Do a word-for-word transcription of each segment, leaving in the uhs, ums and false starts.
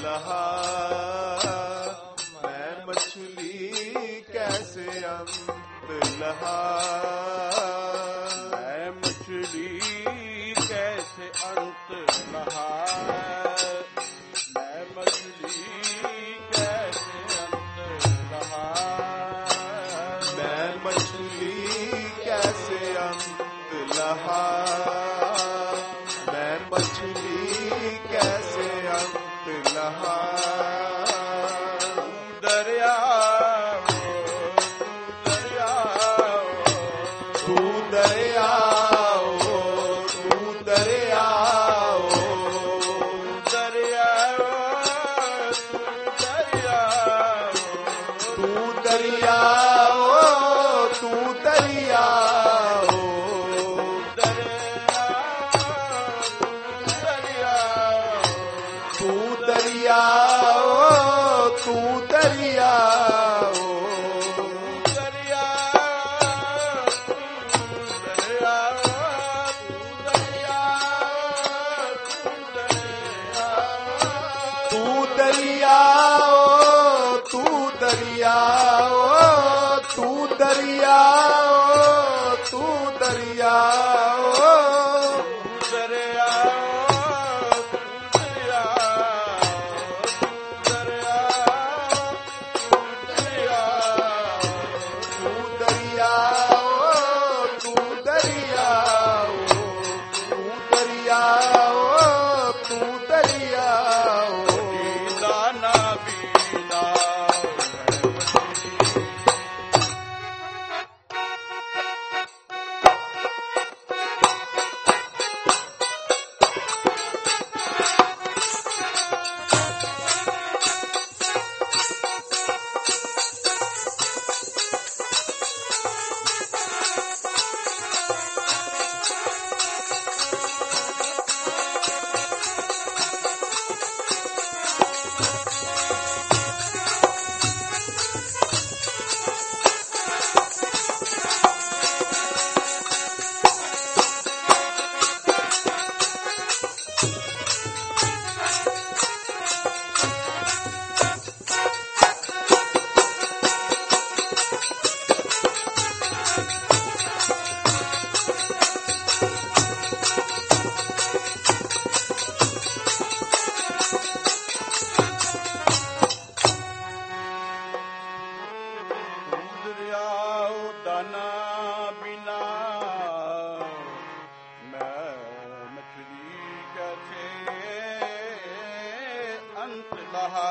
लहा, मैं मछली कैसे अंत लहा, मैं मछली कैसे अंत लहा, मैं मछली कैसे अंत लहा, मैं मछली कैसे अंत लहा, मैं मछली कैसे अंत लहा। दरिया तू दरिया तू दरिया दरिया तू दरिया तू दरिया तू दरिया तू दरिया तू दरिया तू दरिया तू दरिया तू दरिया तू दरिया तू दरिया तू दरिया तू दरिया दाना बीना दाना बिना मैं मछली कैसे अंत लहा,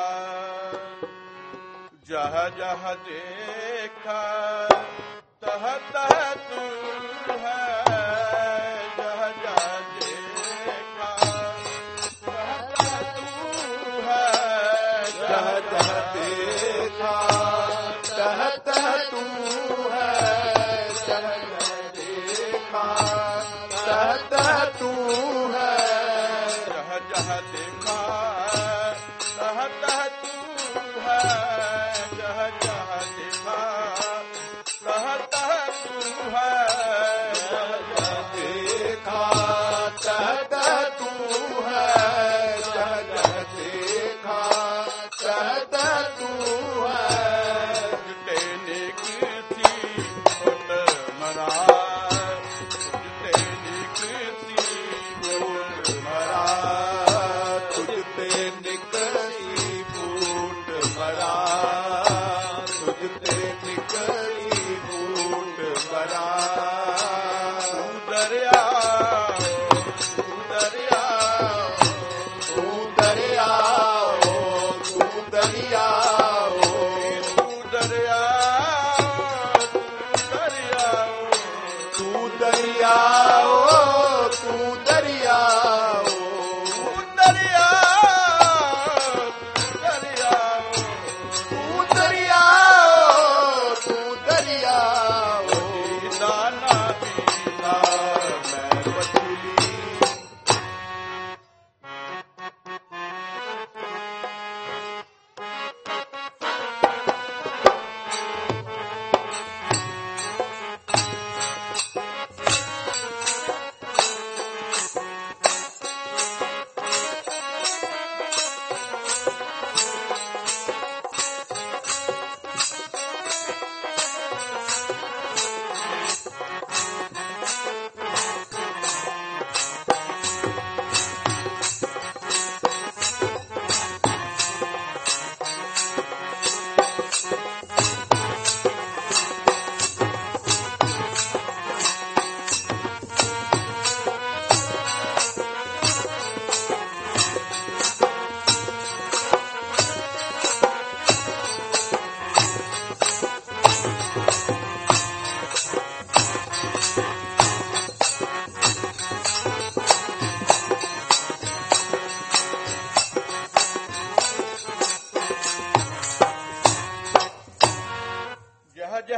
जह जह देखा तह तह तू है, जह जह देखा तह तह तू है, जह जह देखा तह तह तू है, जह जह देखा तह तह तू है, जह जह देखा तह तह तू है, जह जह देखा तह तह तू है, जह जह देखा तह तह तू है, जह जह देखा तह तह तू है। तुझते नेक थी होत मरा, तुझते नेक थी होत मरा तुझते निकली फूट मरा, तुझते निकली फूट मरा। तू दरिया तू दरिया तू दरिया तू दरिया तू दरिया तू दरिया तू दरिया तू दरिया तू दरिया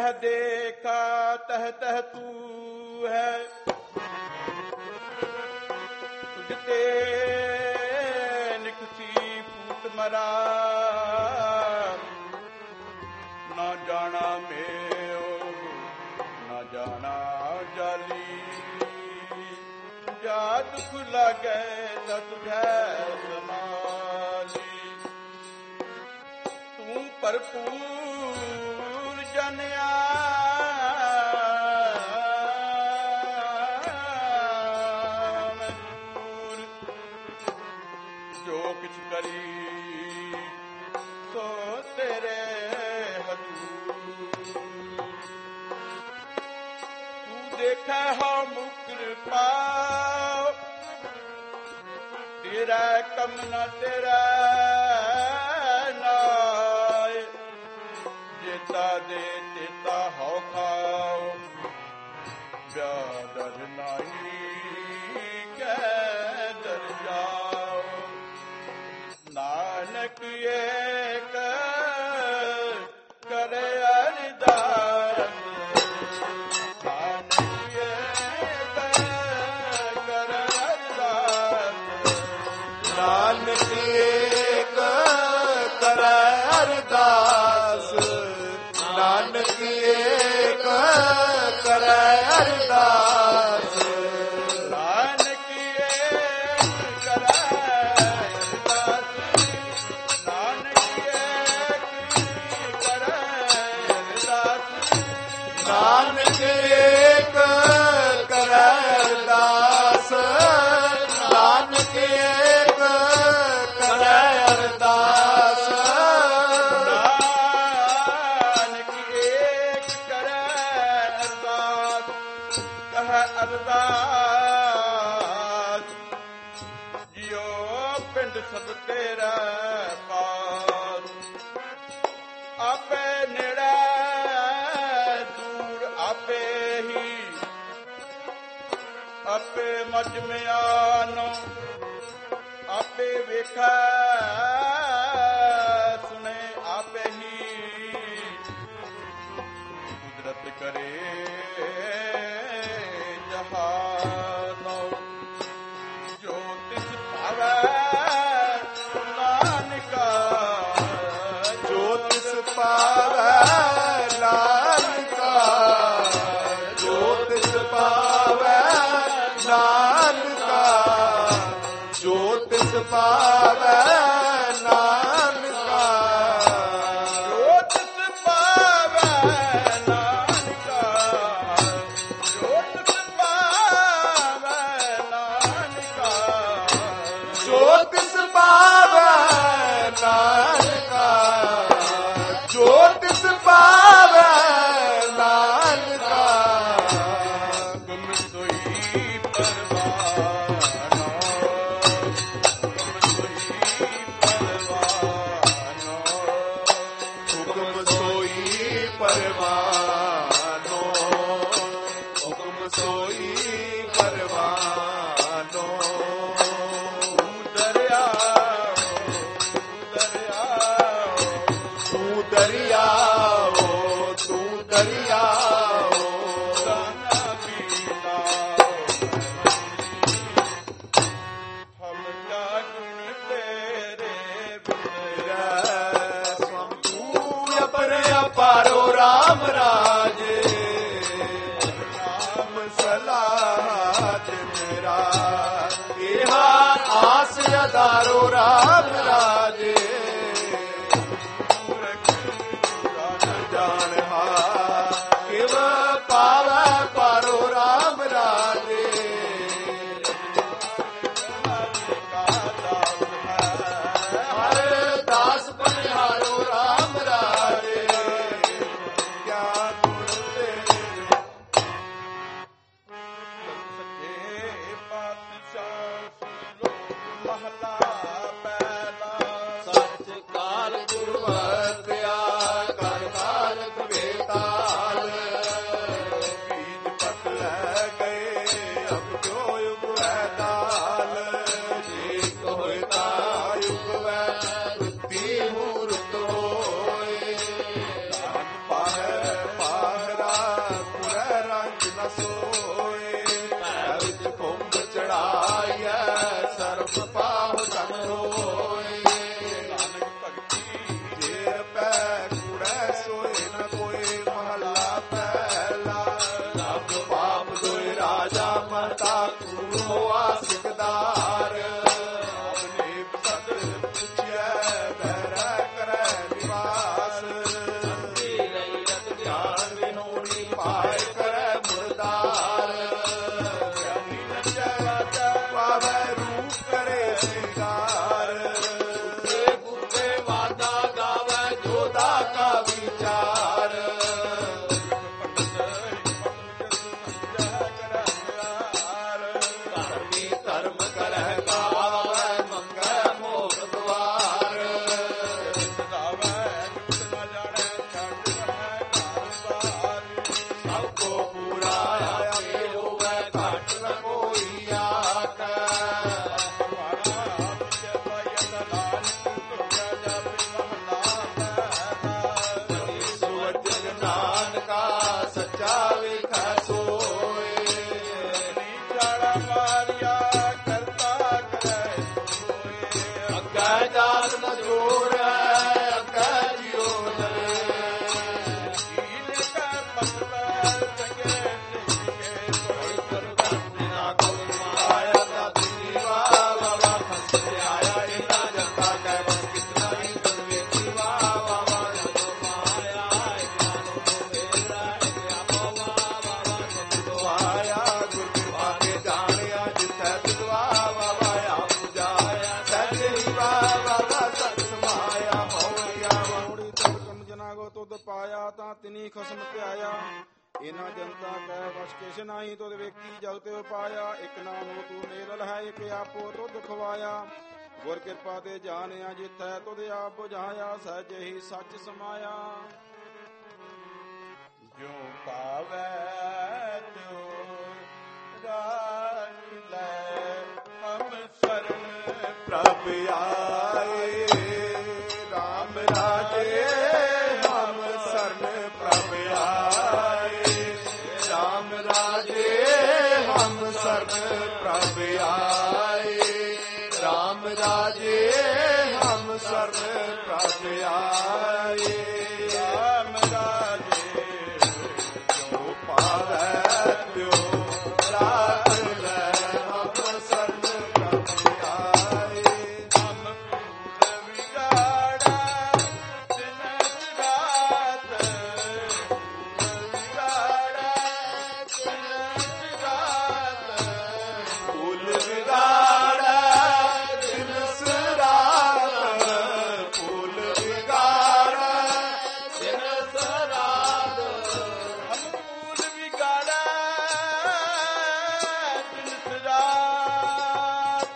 ਤਹ ਦੇਖਾ ਤਹ ਤਹ ਤੂੰ ਹੈ ਤੁਝ ਤੇ ਨਿਕਸੀ ਫੂਟ ਮਰਾ ਨਾ ਜਾਣਾ ਮੇਓ ਨਾ ਜਾਣਾ ਜਾਲੀ ਜਾ ਦੁਖ ਲਾਗੇ ਤਾ ਤੁਝੈ ਸਮਾਲੀ ਤੂੰ ਭਰਪੂਰ ਜਨਿਆ ਮਜੂਰ ਜੋ ਕਿਛ ਕਰੀ ਸੋ ਤੇਰੇ ਹਜ਼ੂਰ ਤੂੰ ਦੇਖੈ ਹੋ ਮੁਕਰ ਪਾਉ ਤੇਰਾ ਕੰਮ ਨਾ ਤੇਰਾ ਨਾਏ ਜੇਤਾ ਦੇ ਤੇਤਾ ਹੋ ਖਾਓ ਬਿਆਦਰ ਨਹੀਂ ਕੈ ਦਰ ਜਾਓ ਨਾਨਕ ਏਕ ਕਰੇ ਅਰਦਾਸ ਨਾਨਕ ਏਕ ਕਰੈ ਅਰਦਾਸ ਨਾਨਕ ਏਕ ਕਰੈ ਅਰਦਾਸ ਨਾਨਕ ਏਕ ਕਰੈ ਅਰਦਾਸ ਨਾਨਕ ਏਕ ਕਰੈ ਅਰਦਾਸ ਨਾਨਕ ਏਕ ਕਰੈ ਅਰਦਾਸ ਨਾਨਕ ਏਕ ਕਰੈ ਅਰਦਾਸ ਨਾਨਕ ਏਕ ਕਰੈ ਅਰਦਾਸ ਕਹੈ ਅਰਦਾਸ ਜਿਉ ਪਿੰਡ ਸਭ ਤੇਰਾ ਪਾਸ ਆਪੇ ਨੇੜੇ ਦੂਰ ਆਪੇ ਹੀ ਆਪੇ ਮਝ ਮਿਆਨੋ ਆਪੇ ਵੇਖੈ ਸੁਣੇ ਆਪੇ ਹੀ ਕੁਦਰਤ ਕਰੇ ਜਹਾਨੋ ਜੋ ਤਿਸ ਭਾਵੈ ਨਾਨਕਾ ਜੋ ਤਿਸ ਪਾਵੈ ਨਾਨਕਾ ਜੋ ਤਿਸ ਪਾਵੈ ਨਾਨਕਾ ਜੋ ਤਿਸ ਪਾਵੈ ਨਾਨਕਾ ਜੋ ਤਿਸ ਪਾਵੈ ਨਾਨਕਾ ਜੋ ਤਿਸ ਪਾਵੈ ਨਾਨਕਾ ਜੋ ਤਿਸ ਪਾਵੈ ਨਾਨਕਾ ਜੋ ਤਿਸ ਪਾਵੈ ਨਾਨਕਾ ਗੁਮ ਸੋਈ ਪਰਵਾਨੋ ਗੁਮ ਸੋਈ ਪਰਵਾਨੋ ਹੁਕਮ ਸੋਈ ਪਰਵਾਨੋ ਹੁਕਮ ਸੋਈ ਪਰਵਾਨੋ ਤੂੰ ਦਰਿਆਓ ਤੂੰ ਦਰਿਆਓ ਤੂੰ ਦਰਿਆਓ ਤੂੰ ਦਰਿਆਓ ਦਾਨਾ ਪੀਤਾ ਹਮ ਕਾ ਗੁਣ ਤੇਰੇ ਬਿਨ ਤੂੰ ਅਪਰ ਅਪਾਰੋ ਰਾਮ ਰਾਜੇ ਨਾਮ ਸਲਾਹ ਮੇਰਾ ਇਹਾ ਆਸ ਅਦਾਰੋ ਰਾਮ ਰਾਜੇ ਜਾਣ ਹਾ ਕਿਵ ਪਾਵੈ ਪਾਰੋ ਰਾਮ ਰਾਜੇ ਹਰ ਦਾਸ ਬਨਿਹਾਰੋ ਰਾਮ ਰਾਜੇ ਕਿਆ ਗੁਣ ਤੇਰੇ ਸੱਚੇ ਪਾਤਸ਼ਾਹ ਸੁਣ ਲੋ ਮਹਲਾ ਪਹਿਲਾ ਸੱਚ ਕਾਲ ਗੁਰਵਤਿਆ ਕਰ ਕਾਲ ਕਵੇਤਾਲ ਬੀਜ ਪਤ ਲੈ ਗਏ ਅਬ ਜੋ ਯੁਗ ਹੈ ਦਾਲ ਜੀ ਕੋਇ ਤਾ ਯੁਗ ਵੈ ਰੁੱਤੀ ਮੂਰਤ ਹੋਏ ਦਾਨ ਪਾਹੈ ਪਾਹੈ ਤਾਂ ਤਿਨੀ ਖਸਮ ਧਿਆਇਆ। ਇਹਨਾਂ ਜਨਤਾ ਕੈ ਵਸ ਕਿਛ ਨਾਹੀ ਤੁਧ ਵੇਖੀ ਜਲ ਤੇ ਪਾਇਆ। ਇੱਕ ਨਾਮੋ ਤੂੰ ਮੇਰਲ ਹੈ ਇੱਕ ਆਪੋ ਤੁਧ ਖਵਾਇਆ। ਗੁਰ ਕਿਰਪਾ ਤੇ ਜਾਣਿਆ ਜਿਥੈ ਤੁਧ ਆਪ ਬੁਝਾਇਆ। ਸਹਿਜੇ ਹੀ ਸੱਚ ਸਮਾਇਆ। ਜੋ ਪਾਵੈ ਤਿਉ ਰਾਖ ਲੈ ਹਮ ਸਰਨ ਪ੍ਰਭ ਆਏ। ਰਾਮ ਰਾਜੇ ਹਮ ਸਰਨ ਪ੍ਰਭ ਆਏ। ਰਾਮ ਰਾਜੇ ਹਮ ਸਰਨ ਪ੍ਰਭ ਆਏ। ਰਾਮ ਰਾਜੇ ਹਮ ਸਰਨ ਪ੍ਰਭ ਆਏ। ਰਾਮ ਰਾਜੇ ਜੋ ਪਾਵੈ ਤਿਉ ਰਾਖ ਲੈ ਹਮ ਸਰਨ ਪ੍ਰਭ ਆਏ। ਹਮ ਭੂਲ ਵਿਗਾੜਾ ਦਿਨ ਰਾਤ। ਭੂਲ ਵਿਗਾੜਾ ਦਿਨ ਰਾਤ। ਭੂਲ ਵਿਗਾੜਾ ਦਿਨ ਰਾਤ। ਭੂਲ ਵਿਗਾੜਾ ਦਿਨ ਰਾਤ। ਹਮ ਭੂਲ ਵਿਗਾੜਾ ਦਿਨ ਰਾਤ।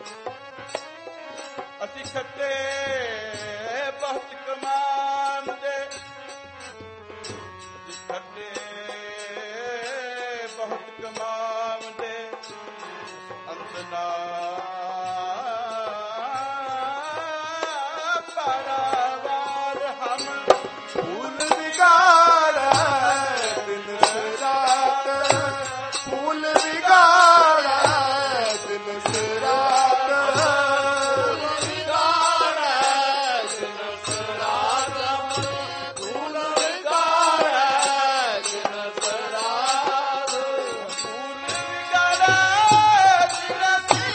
ਅਸੀਂ ਖੱਟੇ ਬਹੁਤ ਕਮਾਉਂਦੇ। ਅਸੀਂ ਖੱਟੇ ਬਹੁਤ ਕਮਾਉਂਦੇ। ਅੰਤ ਨਾ ਪਾਰਾਵਾਰ ਹਮ ਭੂਲ ਵਿਗਾੜਾ ਦਿਨ ਰਾਤ। ਭੂਲ ਵਿਗਾੜਾ ਦਿਨ ਰਾਤ। ਭੂਲ ਵਿਗਾੜਾ ਦਿਨ ਰਾਤ। ਭੂਲ ਵਿਗਾੜਾ ਦਿਨ ਰਾਤ। ਭੂਲ ਵਿਗਾੜਾ ਦਿਨ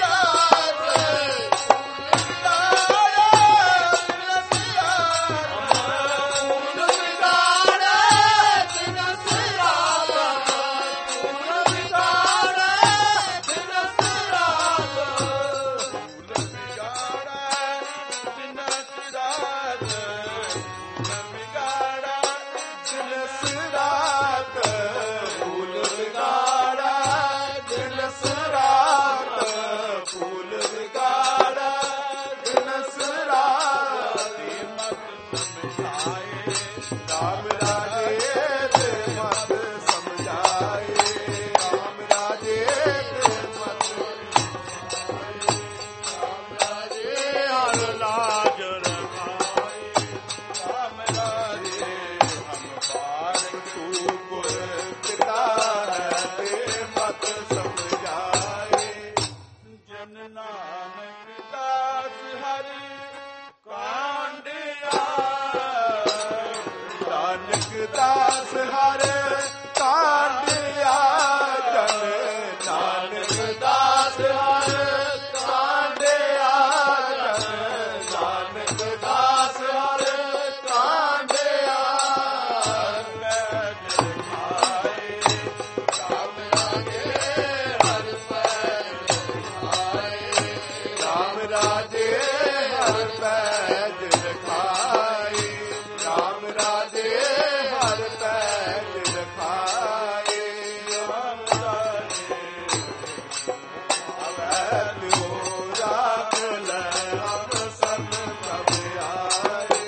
ਰਾਮ ਰਾਜੇ ਤੇ ਮਤ ਸਮਝਾਏ। ਰਾਮ ਰਾਜੇ ਤੇ ਮਤ ਸਮਝਾਏ। ਰਾਮ ਰਾਜੇ ਹਰ ਲਾਜ ਰਖਾਏ। ਰਾਮ ਰਾਜੇ ਹਮ ਬਾਰਿਕ ਤੂ ਗੁਰ ਪਿਤਾ ਹੈ ਤੇ ਮਤ ਸਮਝਾਏ। ਜਨ ਨਾਨਕ ਦਾਸ ਹਰਿ ਕਾਂਡਿਆ। ਨਾਨਕ ਦਾਸ ਹਰਿ ਕਾਂਡਿਆ। ਜਨ ਨਾਨਕ ਦਾਸ ਹਰਿ ਕਾਂਡਿਆ। ਜਨ ਨਾਨਕ ਦਾਸ ਹਰਿ ਕਾਂਡਿਆ। ਪੈਜ ਖਾਏ। ਰਾਮ ਰਾਜੇ ਹਰਿ ਪੈਜ ਖਾਏ। ਰਾਮ ਰਾਜੇ ਹਰਿ ਪੈਜ ਰਖਾਏ। ਰਾਮ ਰਾਜੇ ਹਰਿ ਪੈਜ ਰਖਾਏ। ਰਾਮ ਰਾਜੇ ਆਵੈ ਲਿਓ ਰਾਖ ਲੈ ਹਮ ਸਰਨ ਪ੍ਰਭ ਆਏ।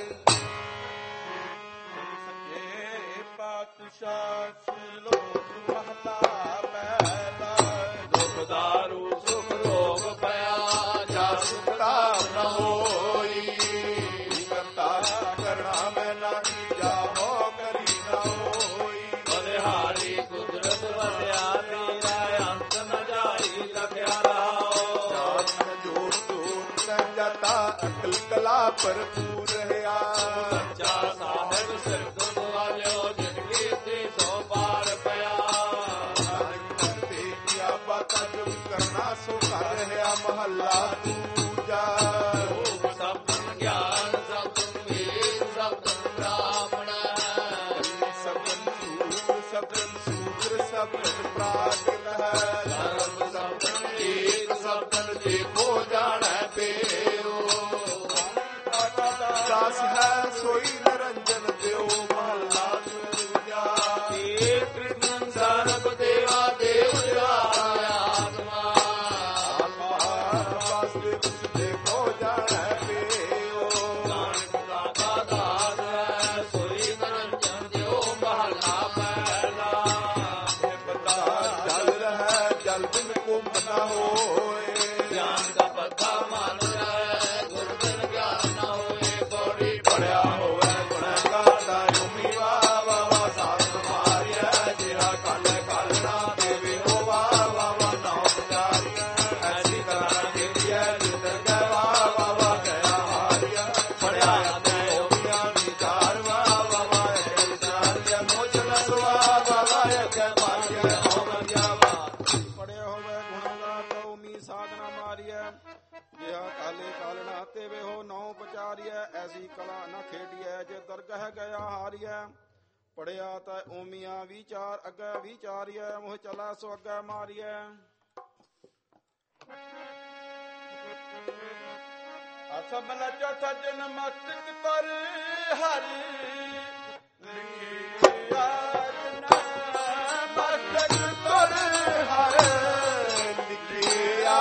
ਸੱਚੇ ਪਾਤਸ਼ਾਹ ਸ਼ਲੋਕ ਮਹਲਾ ਪਹਿਲਾ। ਦੁਖ ਦਾਰੂ ਸੁਖ ਰੋਗ ਪਿਆ। ਜਾ ਸੁਖਤਾ ਨ ਹੋਈ। ਕਰਤਾ ਕਰਣਾ ਮੈਂ ਨਾਹੀ ਜਾਹੋ ਕਰੀ ਨਾ ਹੋਈ। ਬਲਿਹਾਰੀ ਕੁਦਰਤ ਵਸਿਆ ਤੇਰਾ ਅੰਤ ਨ ਜਾਈ ਲਖਿਆ ਰਹਾਓ। ਜਾਨ ਜੋ ਸੂਖ ਜਾਤਾ ਅਕਲ ਕਲਾ ਭਰਪੂਰ ਰਹਾ। ਸੱਚਾ ਸਾਹਿਬ ਸਿਰ ਦੁਆਲਿਓ ਜਿਨ ਕੀਤੇ ਸੋ ਪਾਰ ਪਿਆ। ਨਾਨਕ ਕਰਤੇ ਕੀਆ ਬਾਤਾਂ ਜੋ ਕਰਨਾ ਸੋ ਕਰ ਰਿਹਾ ਮਹੱਲਾ ਦੂਜਾ। ਰੂਪ ਸਬਦ ਗਿਆਨ ਸਬਦ ਵੇਦ ਸਬਦ ਬ੍ਰਾਹਮਣ। ਸਬਦ ਸੂਰ ਸਬਦ ਸੂਰ ਸਬਦ ਪ੍ਰਾਕ੍ਰਿਤ ਹੈ। ਧਰਮ ਸਬਦ ਏਕ ਸਬਦ ਦੇਖੋ ਜਾਣੈ ਪੇਓ। ਦਾਸ ਹੈ ਸੋਈ ਨਿਰੰਜਨ ਦਿਓ ਮਹੱਲਾ ਐਸੀ ਕਲਾ ਨਾ ਖੇਡੀਐ ਜੇ ਦਰਗਹਿ ਗਿਆ ਹਾਰੀਐ। ਪੜਿਆ ਤਾਂ ਓਮੀਆਂ ਵਿਚਾਰ ਅੱਗੇ ਵਿਚਾਰੀਐ ਮੋਹ ਚਲਾ ਸੋ ਅੱਗੇ ਮਾਰੀਐ। ਅਸਬਲ ਚੌਥਾ ਜਨ ਮਸਤਕ ਪਰ ਹਰੀ ਲਿਖਿਆ ਜਨਾ ਮਸਤਕ ਪਰ ਹਰ ਲਿਖਿਆ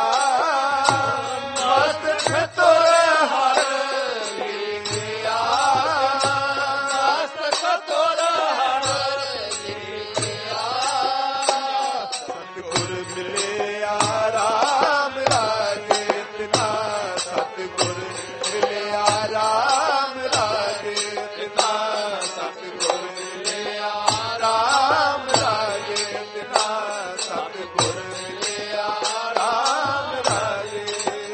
ਮਸਤਕ ਪਰ ਹਰ ਲਿਖਿਆ ਮਸਤਕ ਪਰ ਹਰ ਲਿਖਿਆ। ਸਤਿਗੁਰ ਮਿਲਿਆ ਰਾਮ ਰਾਜੇ ਤਿਨਾ ਸਤਿਗੁਰ ਮਿਲਿਆ ਰਾਮ ਰਾਜੇ ਤਿਨਾ ਸਤਿਗੁਰ ਮਿਲਿਆ ਰਾਮ ਰਾਜੇ ਤਿਨਾ ਸਤਿਗੁਰ ਮਿਲਿਆ ਰਾਮ ਰਾਜੇ।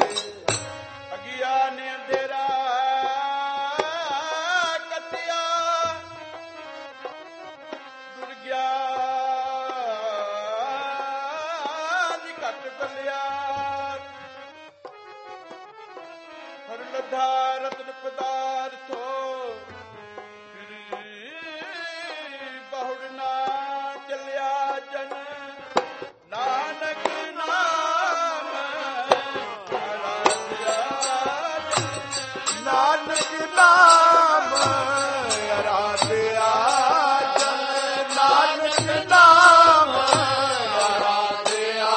ਅਗਿਆ ਨੇ ਅੰਧੇਰਾ ਕੱਟਿਆ ਦੁਰ ਗਿਆ ਨੀ ਘਟ ਬੱਲਿਆ। ਹਰ ਲਧਾ ਰਤਨ ਪਦਾਰਥੋ ਬਹੁੜ ਨਾ ਚੱਲਿਆ ਜਨ ਨਾਨਕ ਨਾਮ ਅਰਾਧਿਆ। ਨਾਨਕ ਨਾਮ ਅਰਾਧਿਆ ਜਨ ਨਾਨਕ ਨਾਮ ਅਰਾਧਿਆ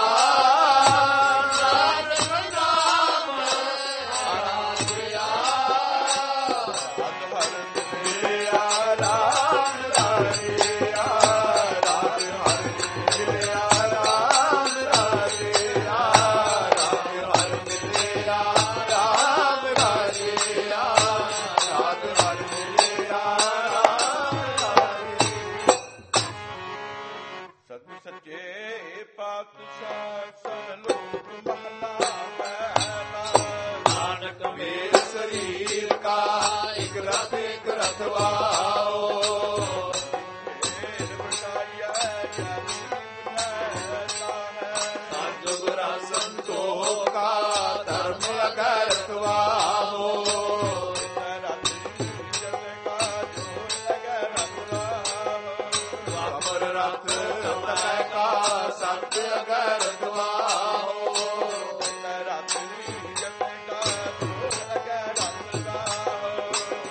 ਨਾਨਕ ਨਾਮ ਅਰਾਧਿਆ। ਹਰ ਮਿਲਿਆ ਰਾਮ ਰਾਜਿਆ ਰਾਜ ਹਰ ਮਿਲਿਆ ਰਾਮ ਰਾਜਿਆ ਰਾਜ ਹਰ ਮਿਲਿਆ ਰਾਮ ਰਾਜਿਆ ਰਾਜ ਹਰ ਮਿਲਿਆ ਰਾਮ ਰਾਜਿਆ। ਸਤਿ ਸੱਚੇ ਪਾਤਸ਼ਾਹ ਸਰਲੋਕ ਮਹਲਾ ਪਹਿਲਾ। ਨਾਨਕ ਮੇਰ ਸਰੀਰ ਕਾ ਇਕ ਰਥ ਇਕ ਰਥਵਾਓ। ਮੇਰ ਬਟਾਈਆ ਸੰਜੋਗ ਰਸਨ ਕੋ ਕਾ ਧਰਮ ਅਗਰ ਰਖਵਾਓ। ਵਾਪਰ ਰਥ ਤੈ ਕਾ ਸਤ ਅਗਰ ਦਵਾਓ। ਰਥ ਜਪੈ ਕਾ ਜੋਰ ਅਗਰ ਰਖਵਾਓ।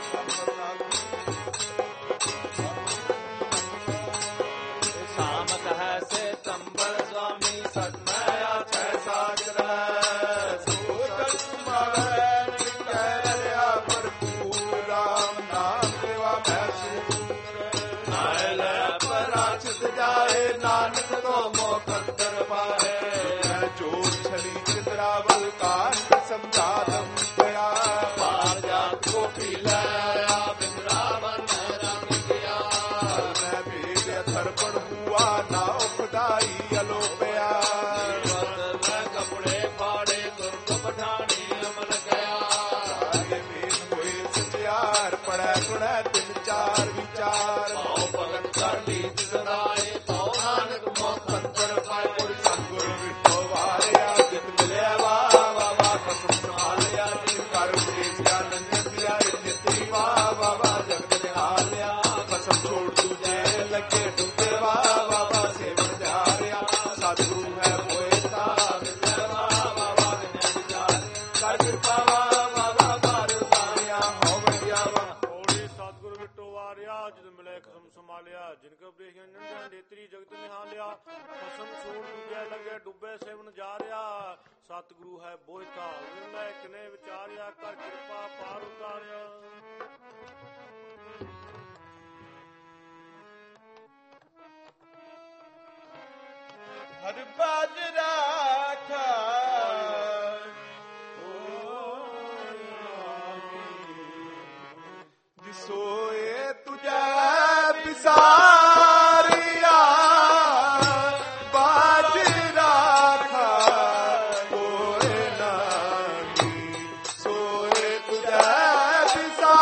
ਸਾਮਤ ਹੈ ਸੇ ਤੰਬਰ ਸੁਆਮੀ ਸਤਮੈ ਆਛੈ ਸਾਗਰੈ। ਸੂਤ ਸੁਮਾਵੈ ਨਿਕੈ ਰਿਆ ਭਰਪੂਰ ਰਾਮ ਨਾਮ ਦੇਵਾ ਮੈਂ ਸੂਰ। ਨਾਇ ਲੈ ਪਰਾਚਿਤ ਜਾਏ ਨਾਨਕ ਕੋ ਮੋਖ ਅੰਤਰ ਪਾਏ। ਮੈਂ ਚੋਰ ਛਲੀ ਚਿਤਰਾਵਲ ਕਾਂਤ ਸਮਝਾਦਮ ਗਿਆ। ਪਾਰ ਜਾਤ ਕੋ ਪੀ ਲੈ ਆਇਆ ਬਿੰਦਰਾਵਨ ਰੰਗ ਗਿਆ। ਮੈਂ ਭੇਦ ਅਥਰਪਣ ਹੁਆ ਨਾ ਉਪਦਾਈ ਅਲੋਪਿਆ। ਮੈਂ ਕਪੜੇ ਪਾੜੇ ਦੁਰਗ ਪਠਾਣੀ ਅਮਲ ਗਿਆ। ਆਗੇ ਭੇਦ ਹੋਏ ਸਚਿਆਰ ਪੜੈ ਗੁਣੈ ਤਿੰਨ ਚਾਰ ਵਿਚਾਰ। ਪਾਉ ਭਗਤ ਕਰ ਲੀਤ ਸਦਾਏ ਪਾਉ ਨਾਨਕ ਮੋਖ ਅੰਤਰ ਪਾਏ। ਕੋਈ ਸਤਿਗੁਰ ਵਿਟੋ ਵਾਰਿਆ ਜਿਤ ਮਿਲਿਆ ਵਾਹ ਵਾਹ ਵਾਹ ਕਸਮ ਸੰਭਾਲਿਆ। ਜਿਨ ਕਰ ਉਪਦੇਸਿਆ ਨੰਦ ਦਿਆ ਨਿਤੀ ਵਾਹ ਵਾਹ ਵਾਹ ਜਗਤ ਨਿਹਾਲਿਆ। ਕਸਮ ਛੋੜ ਤੁਝੇ ਲੱਗੇ ਡੁੱਬੇ ਵਾਹ ਵਾਹ ਵਾਹ ਸੇਵਨ ਧਿਆਰਿਆ। ਸਤਿਗੁਰੂ ਹੈ ਹੋਏ ਤਾ ਮਿਲਿਆ ਵਾਹ ਵਾਹ ਵਾਹ ਨਿਤ ਵਿਚਾਰ। ਕਰ ਕਿਰਪਾ ਵਾਹ ਵਾਹ ਵਾਹ ਭਾਰ ਉਤਾਰਿਆ ਹੋ ਵਜਿਆ ਵਾਹ। ਹੋੜੀ ਸਤਿਗੁਰ ਵਿਟੋ ਵਾਰਿਆ ਜਿਤ ਮਿਲੇ ਕਸਮ ਸੰਭਾਲਿਆ। ਜਿਨ ਕੋ ਉਪਦੇਸ਼ ਜਨ ਨੇਤਰੀ ਜਗਤ ਨਿਹਾਲਿਆ। ਕਸਮ ਛੋੜ ਦੂਜੇ ਲੱਗੇ ਡੁੱਬੇ ਸੇਵਨ ਜਾਰਿਆ। ਸਤਿਗੁਰੂ ਹੈ ਬੋਹਿਤਾ ਵਿਰਲਾ ਇਕ ਨੇ ਵਿਚਾਰਿਆ। ਕਰ ਕਿਰਪਾ ਪਾਰ ਉਤਾਰਿਆ। ਹਰ ਬਾਜ ਰਾਖਾ ਦਿਸੋਏ ਤੁਝੈ ਬਿਸਾਰਿਆ। ਬਾਜ ਰਾਖਾ ਕੋਇ ਨਾਹੀ ਸੋਏ ਤੁਝੈ ਬਿਸਾਰਿਆ।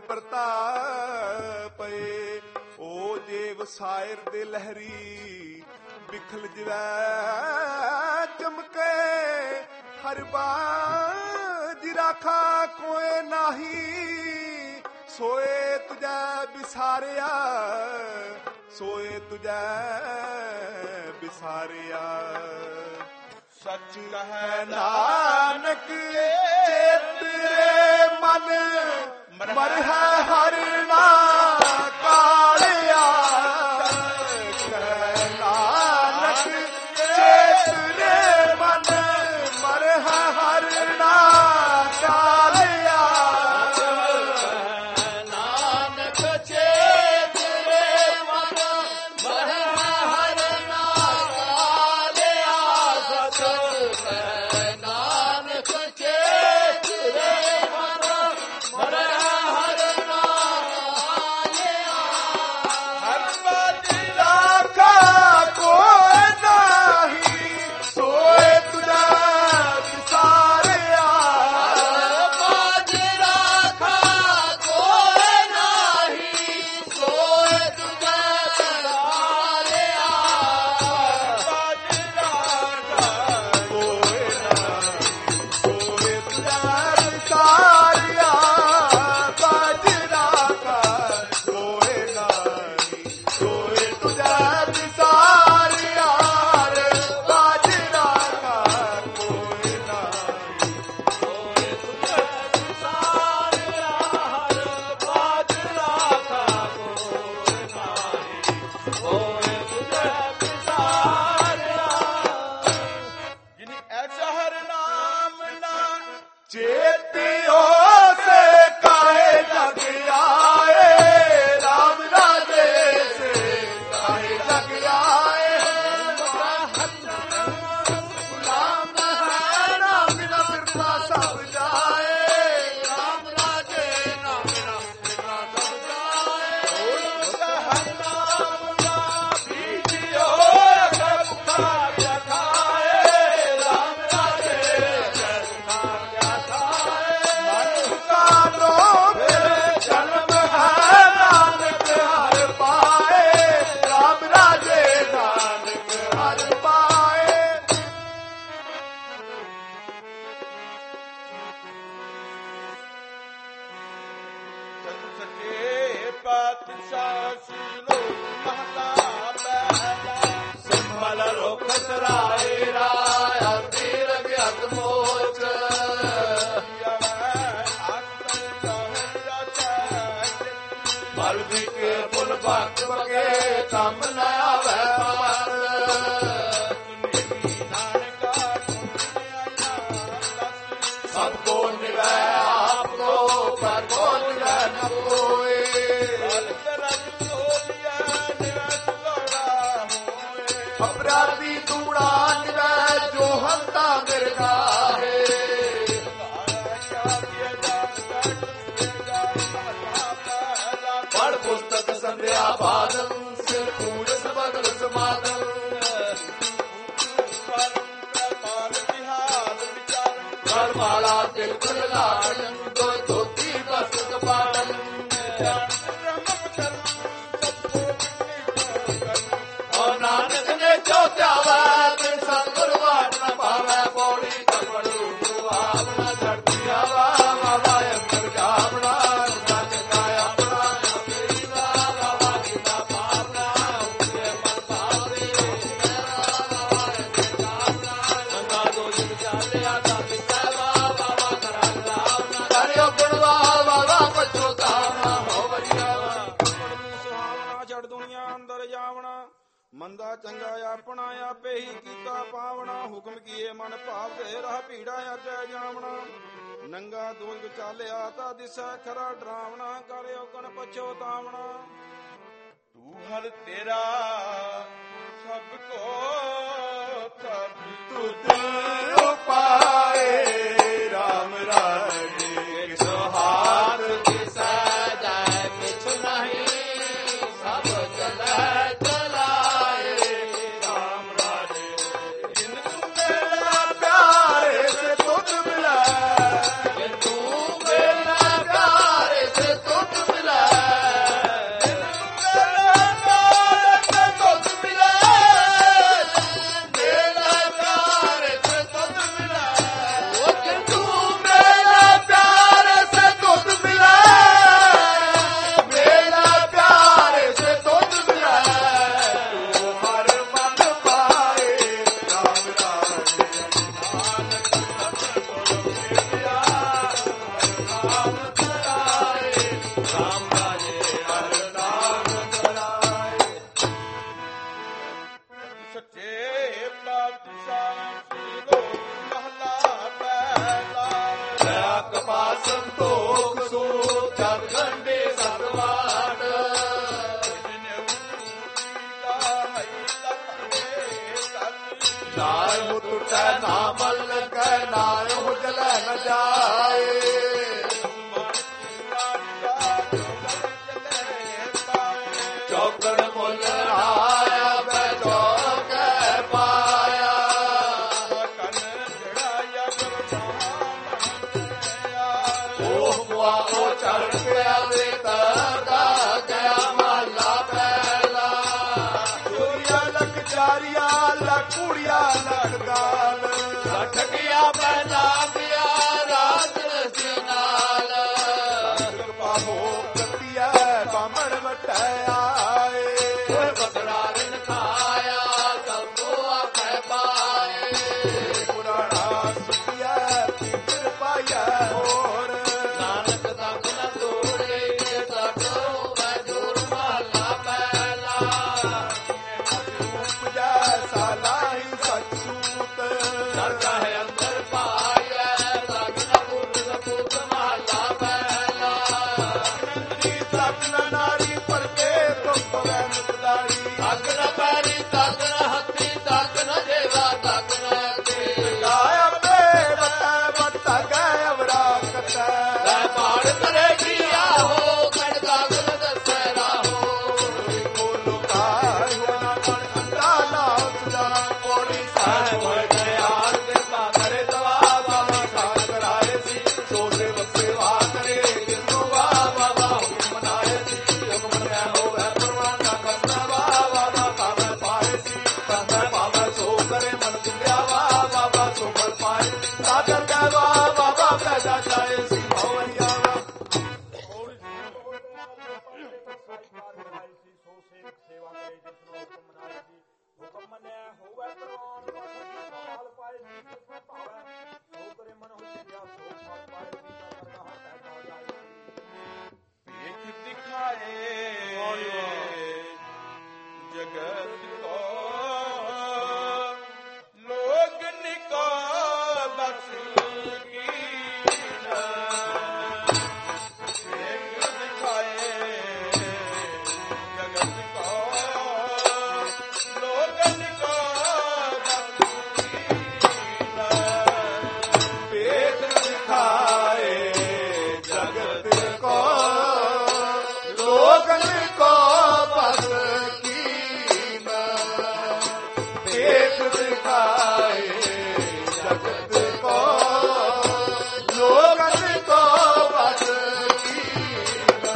ਪ੍ਰਤਾਪੇ। ਓ ਜੇ ਵਸਾਇਰ ਦੇ ਲਹਿਰੀ ਬਿਖਲ ਜਿਵੈ ਚਮਕੇ। ਹਰ ਬਾਜ ਰਾਖਾ ਕੋਏ ਨਾਹੀ ਸੋਏ ਤੁਝੈ ਵਿਸਾਰਿਆ। ਸੋਏ ਤੁਝੈ ਵਿਸਾਰਿਆ। ਸੱਚ ਕਹੈ ਨਾਨਕ ਚੇਤ ਰੇ ਮਨ ਮਰਹਿ ਹਰ ਨਾ ਕਾਲਿਆ। ਕਹਿ ਨਾਨਕ ਚੇਤ ਰੇ ਮਨ ਮਰਹਿ ਹਰ ਨਾ ਕਾਲਿਆ। ਨਾਨਕ ਚੇਤ ਰੇ ਮਨ ਮਰਹਿ ਹਰ ਨਾ ਕਾਲਿਆ। ਸਚ ਕਹਿ ਨਾਨਕ ਚੇਤ ਰੇ ਮਨ ਮਰਹਿ ਹਰ ਨਾ ਕਾਲਿਆ। ਹਰ ਬਾਜ ਰਾਖਾ ਕੋਇ ਨਾਹੀ ਸੋਏ ਤੁਝੈ ਵਿਸਾਰਿਆ। ਬਾਜ ਰਾਖਾ ਕੋਇ ਨਾਹੀ ਸੋਏ ਤੁਝੈ ਵਿਸਾਰਿਆ। ਬਾਜ ਰਾਖਾ ਕੋਇ ਨਾਹੀ ਸੋਏ ਤੁਝੈ ਵਿਸਾਰਿਆ। ਬਾਜ ਰਾਖਾ ਕੋਇ ਨਾਹੀ ਸੋਏ ਤੁਝੈ ਵਿਸਾਰਿਆ। ਬਾਜ ਰਾਖਾ ਕੋਇ ਨਾਹੀ ਸੋਏ ਤੁਝੈ ਵਿਸਾਰਿਆ। ਬਾਜ ਰਾਖਾ ਕੋਇ ਨਾਹੀ ਸੋਏ ਤੁਝੈ ਵਿਸਾਰਿਆ। ਜਿਨ ਐਸਾ ਹਰ ਨਾਮ ਨਾ ਚੇਤਿਓ ਸੇ ਕਾਹੇ ਜਗ ਆਏ। ਰਾਮ ਰਾਜੇ ਸੇ ਕਾਹੇ ਜਗ ਆਏ। ਗੁਲਾਮ ਹੈ ਨਾਮ ਬਿਨਾ ਫਿਰਨਾ ਸਭ ਜਾਏ। ਰਾਮ ਰਾਜੇ ਨਾਮ ਬਿਨਾ ਫਿਰਨਾ ਸਭ ਜਾਏ। ਹਰ ਨਾਮ ਦਾ ਬੀਜਿਓ ਰਖ ਭੁਖਾ ਕਿਆ ਖਾਏ। ਰਾਮ ਰਾਜੇ ਜੈ ਭੁਖਾ ਕਿਆ ਖਾਏ। ਮਨ ਕਾ ਰੋਗ ਜਨਮ ਹੈ ਨਾਨਕ ਹਰ ਪਾਏ। ਰਾਮ ਰਾਜੇ ਨਾਨਕ ਹਰ ਪਾਏ। ਸੱਚੇ ਪਾਤਸ਼ਾਹ ਸੀਲੋ ਮਹਤਾ ਪਹਿਲਾ। ਸਿੰਮਲ ਰੁਖ ਸਰਾਏ ਰਾਇਆ ਤੀਰ ਗਿਅਤ ਮੋਚ। ਮਲ ਵੀ ਕੇ ਫੁੱਲ ਭਗਤ ਬਗੇ ਕੰਮ ਨ ਆਵੈ ਮਨ। ਸਭ ਕੋ ਨਿਵੈ ਆਪ ਕੋ ਪਰ ਕੋ ਨਿਵੈ ਨ ਕੋਇ। ਅਪਰਾਧੀ ਤੂੜਾ ਨਿਵੈ ਜੋ ਹੰਤਾ ਮਿਰਗਾਹੇ। ਪੜ ਪੁਸਤਕ ਸੰਧਿਆ ਬਾਦਲ ਸਿਰ ਪੂਜਸ ਬਦਲ ਸਮਾਦਲ। ਕਰ ਮਾਲਾ ਤਿਲਕ ਲਾੜਨ ਦੋ ਧੋਤੀ ਬਸਤ ਪਾੜਨ। ਔ ਨਾਨਕ ਨੇ ਜੋ ਧਿਆਵੈ ਤੇ ਸਤਿਗੁਰ ਵਾਟ ਨ ਪਾਵੈ। ਪੌੜੀ ਕੱਪੜ ਰੂਪ ਆਪ ਨ ਛੱਡਦੀ ਆਵਾ। ਵਾਵਾ ਅੰਦਰ ਜਾਵਣਾ ਰੁਗਾ ਚੰਗਾਇਆ ਬਣਾ। ਮੇਰੀ ਵਾਵਾ ਵਾਗੀ ਦਾ ਪਾਵਨਾ ਉਪਰੇ ਮਨ ਭਾਵੇ। ਮੰਗਾ ਦੋ ਜਿ ਚਾਲਿਆ ਤਾਂ ਵਿਚੈ ਵਾਵਾ ਵਾਵਾ ਕਰਾਂ ਲਾਵਨਾ। ਕਰਿਓ ਗੁਣਵਾ ਵਾਵਾ ਪਛੋਤਾਵਨਾ ਹੋ ਵਰਿਆ। ਸੁਹਾਵਣਾ ਛੱਡ ਦੁਨੀਆ ਅੰਦਰ ਜਾਵਣਾ। ਮੰਦਾ ਚੰਗਾ ਆਪਣਾ ਆਪੇ ਹੀ ਕੀਤਾ ਪਾਵਣਾ। ਹੁਕਮ ਕੀਏ ਮਨ ਭਾਵੇ ਰਾਹ ਭੀੜਾ ਅੱਗੇ ਜਾਵਣਾ। ਨੰਗਾ ਦੋਜ ਵਿਚਾਲਿਆ ਤਾਂ ਦਿਸੈ ਖਰਾ ਡਰਾਵਣਾ। ਕਰਿਓ ਕਣ ਪਛੋਤਾਵਣਾ। ਤੂੰ ਹਰ ਤੇਰਾ ਸਭ ਕੋ ਸਭ ਤੁਧ ਉਪਾਏ। ਰਾਮ ਰਾਜੇ ਹਾਥ ਦਿਸੈ ਜਾਏ ਪਿਛ ਨਹੀਂ। ਸਭ ਚਲੈ ਚਲਾਏ। ਰਾਮ ਰਾਜੇ ਜਿਨ ਤੂੰ ਮੇਰਾ ਪਿਆਰੇ ਸੇ ਤੁਧ ਮਿਲੈ। ਜੇ ਤੂੰ ਮੇਰਾ ਪਿਆਰੇ ਸੇ ਤੁਧ ਸੱਚੇ ਪਾਤਸ਼ਾਹ ਸ੍ਰੀ ਲੋਕ ਮਹਲਾ ਪਹਿਲਾ। ਕਪਾਸ ਸੰਤੋਖ ਸੋ ਜਗ ਖੰਡੇ ਸਰਵਾਟ। ਨਾਇ ਟੁਟੈ ਨਾ ਮਲ ਕੈ ਨਾਇ ਹੁਜਲੈ ਨ ਜਾਏ। ਚੌਕੜ ਮੁੱਲ ਆਇਆ ਬੈ ਚੌਕੈ ਪਾਇਆ। ਉਹ ਮੁਆ ਉਹ ਚੜ ਪਿਆ ਵੇ ਤਰਦਾ ਗਿਆ ਮਹਲਾ ਪਹਿਲਾ। ਚੋਰੀਆਂ ਲੱਖ ਚਾਰੀਆਂ ਲੱਖ ਕੁੜੀਆਂ ਲੱਖ ਦਾਲ। ਲੱਖ ਗਿਆ ਪਹਿਲਾ ਪਿਆ ਰਾਤ ਰਸੀ ਨਾਲ। ਕਿਰਪਾ ਹੋ ਕੱਤੀਐ ਬਾਮਣ ਵਟਿਆ ਏ। ਓਏ ਬਦਲਾ ਰਿਨ ਖਾਇਆ ਸਭ ਕੋ ਆਖੈ ਪਾਏ। ਪੁਰਾਣਾ ਸੁਖੀਐ ਪੀਰ ਪਾਈਐ ਹੋਰ। ਨਾਨਕ ਤੱਕ ਨ ਤੋੜੇ ਤੱਕ ਹੋਵੇ ਜੋਰ ਮਹਲਾ ਪਹਿਲਾ। ਉਪਜੈ ਸਾਲਾਹੀ ਸਚੂਤ। ਕਰਦਾ ਹੈ ਅੰਦਰ ਪਾਇਆ ਤੱਕ ਨ ਪੁੱਤ ਪੁੱਤ ਮਹਲਾ ਪਹਿਲਾ। ਨੰਦਰੀ ਸਤਨ ਨਾਰੀ ਪਰਤੇ ਤੁਮ ਪਵੈ ਮੁਕਦਾਰੀ। ਤੱਕ ਨ ਪੈਰੀ ਤੱਕ ਨ ਹੱਥੀ ਤੱਕ ਨ ਜੇਵਾ ਤੱਕ ਨ ਤੇ। ਗਾਇਆ ਪੇ ਵਟੈ ਵਟੈ ਗੈ ਅਵਰਾ ਕਤੈ। ਲੈ ਪਾੜ ਕਰੇ ਕੀਆ ਹੋ ਕੜ ਤੱਕ ਨ ਦੱਸੈ ਰਾਹੋ। ਬੋਲੋ ਕਾਇ ਹੋਣਾ ਮਨ ਅੰਦਾ ਨਾ ਸੁਦਾ। ਕੋੜੀ ਸਾਹਿਬ ਹੋਏ ਯਾਰ ਕਿਰਪਾ ਕਰੇ ਦਵਾ ਬਾਬਾ ਖਾਨ ਕਰਾਏ ਸੀ। ਸੋਦੇ ਵਸੇ ਵਾ ਕਰੇ ਜਿਸਨੂੰ ਵਾ ਵਾ ਵਾ ਹੁਕਮ ਮਨਾਏ ਸੀ। ਹੁਕਮ ਮੰਨਿਆ ਹੋਵੇ ਪਰਵਾਨਾ ਕਰਨਾ ਵਾ ਵਾ ਵਾ ਕਾਵੇਂ ਪਾਏ ਸੀ। ਕੰਦਾ ਪਾਵੈ ਸੋ ਕਰੇ ਮਨ ਦਿਆ ਵਾ ਵਾ ਵਾ ਸੋ ਫਲ ਪਾਏ। ਸਾਗਰ ਕੈ ਵਾ ਵਾ ਵਾ ਪੈਦਾ ਜਾਏ ਸੀ ਭਵਨੀਆ ਵਾ। ਭੇਖ ਦਿਖਾਏ ਜਗਤ ਕੋ ਲੋਕ ਨਿਕੋ ਬਸ ਕੀਨਾ। ਭੇਖ ਦਿਖਾਏ ਜਗਤ ਕੋ ਲੋਕ ਨਿਕੋ ਬਸ ਕੀਨਾ। ਭੇਖ ਦਿਖਾਏ ਜਗਤ ਕੋ ਲੋਕਨ ਕੋ ਬਸ ਕੀਨਾ। ਭੇਖ ਦਿਖਾਏ ਜਗਤ ਕੋ ਲੋਕਨ ਕੋ ਬਸ ਕੀਨਾ।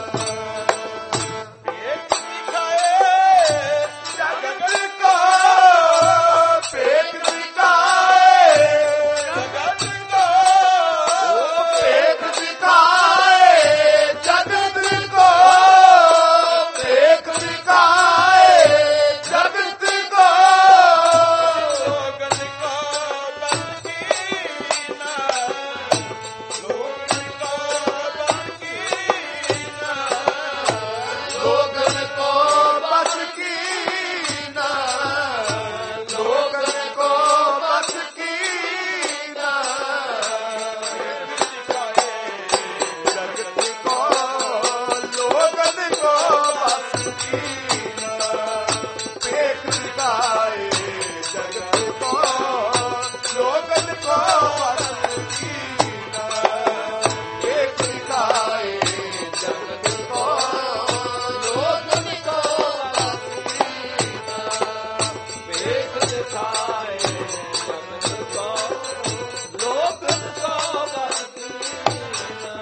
ਭੇਖ ਦਿਖਾਏ ਜਗਤ ਕੋ ਭੇਖ ਦਿਖਾਏ ਜਗਤ ਕੋ ਭੇਖ ਦਿਖਾਏ ਜਗਤ ਕੋ। ਭੇਖ ਦਿਖਾਏ ਜਗਤ ਕੋ। ਲੋਕਨ ਕੋ ਬਸ ਕੀਨਾ। ਲੋਕਨ ਕੋ ਬਸ ਕੀਨਾ। ਲੋਕਨ ਕੋ ਬਸ ਕੀਨਾ। ਲੋਕਨ ਕੋ ਬਸ ਕੀਨਾ। ਜਗਤ ਕੋ ਲੋਕਨ ਕੋ ਬਸ ਕੀਨਾ। ਭੇਖ ਦਿਖਾਏ ਜਗਤ ਕੋ ਲੋਕਨ ਕੋ ਬਸ ਕੀਨਾ। ਭੇਖ ਦਿਖਾਏ ਜਗਤ ਕੋ ਲੋਕਨ ਕੋ ਬਸ ਕੀਨਾ। ਭੇਖ ਦਿਖਾਏ ਜਗਤ ਕੋ ਲੋਕਨ ਕੋ ਬਸ ਕੀਨਾ।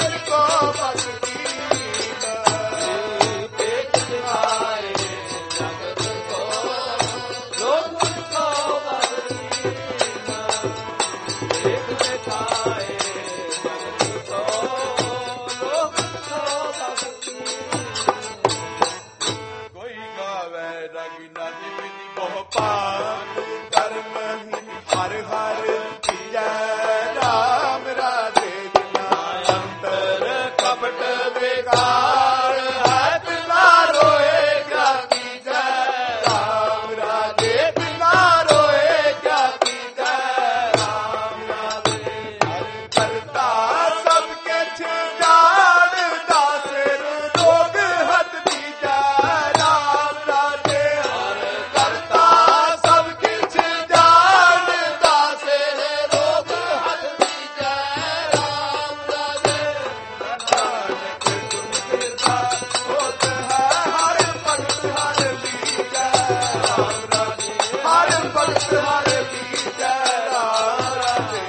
मुझको बस कीन पेट दिखाए जगत को लोग मुझको बस कीन पेट दिखाए जगत को लोग मुझको बस कोई गावे रगिना जी विधि बहुपान कर्म ही हर हर कीजै राम राधे बिना अंतर कपट बेकार है बिना रोए क्या कीजै राम राधे बिना रोए क्या कीजै राम राधे हर करता सबके जान दासिर रोग हथ दीजै राम राधे हर करता सब किछ जान दासिर रोग हथ दीजै राम राधे नानक तुम कृपा होत है हर भगत हर लीजै राम राधे हर भगत हर लीजै राम राधे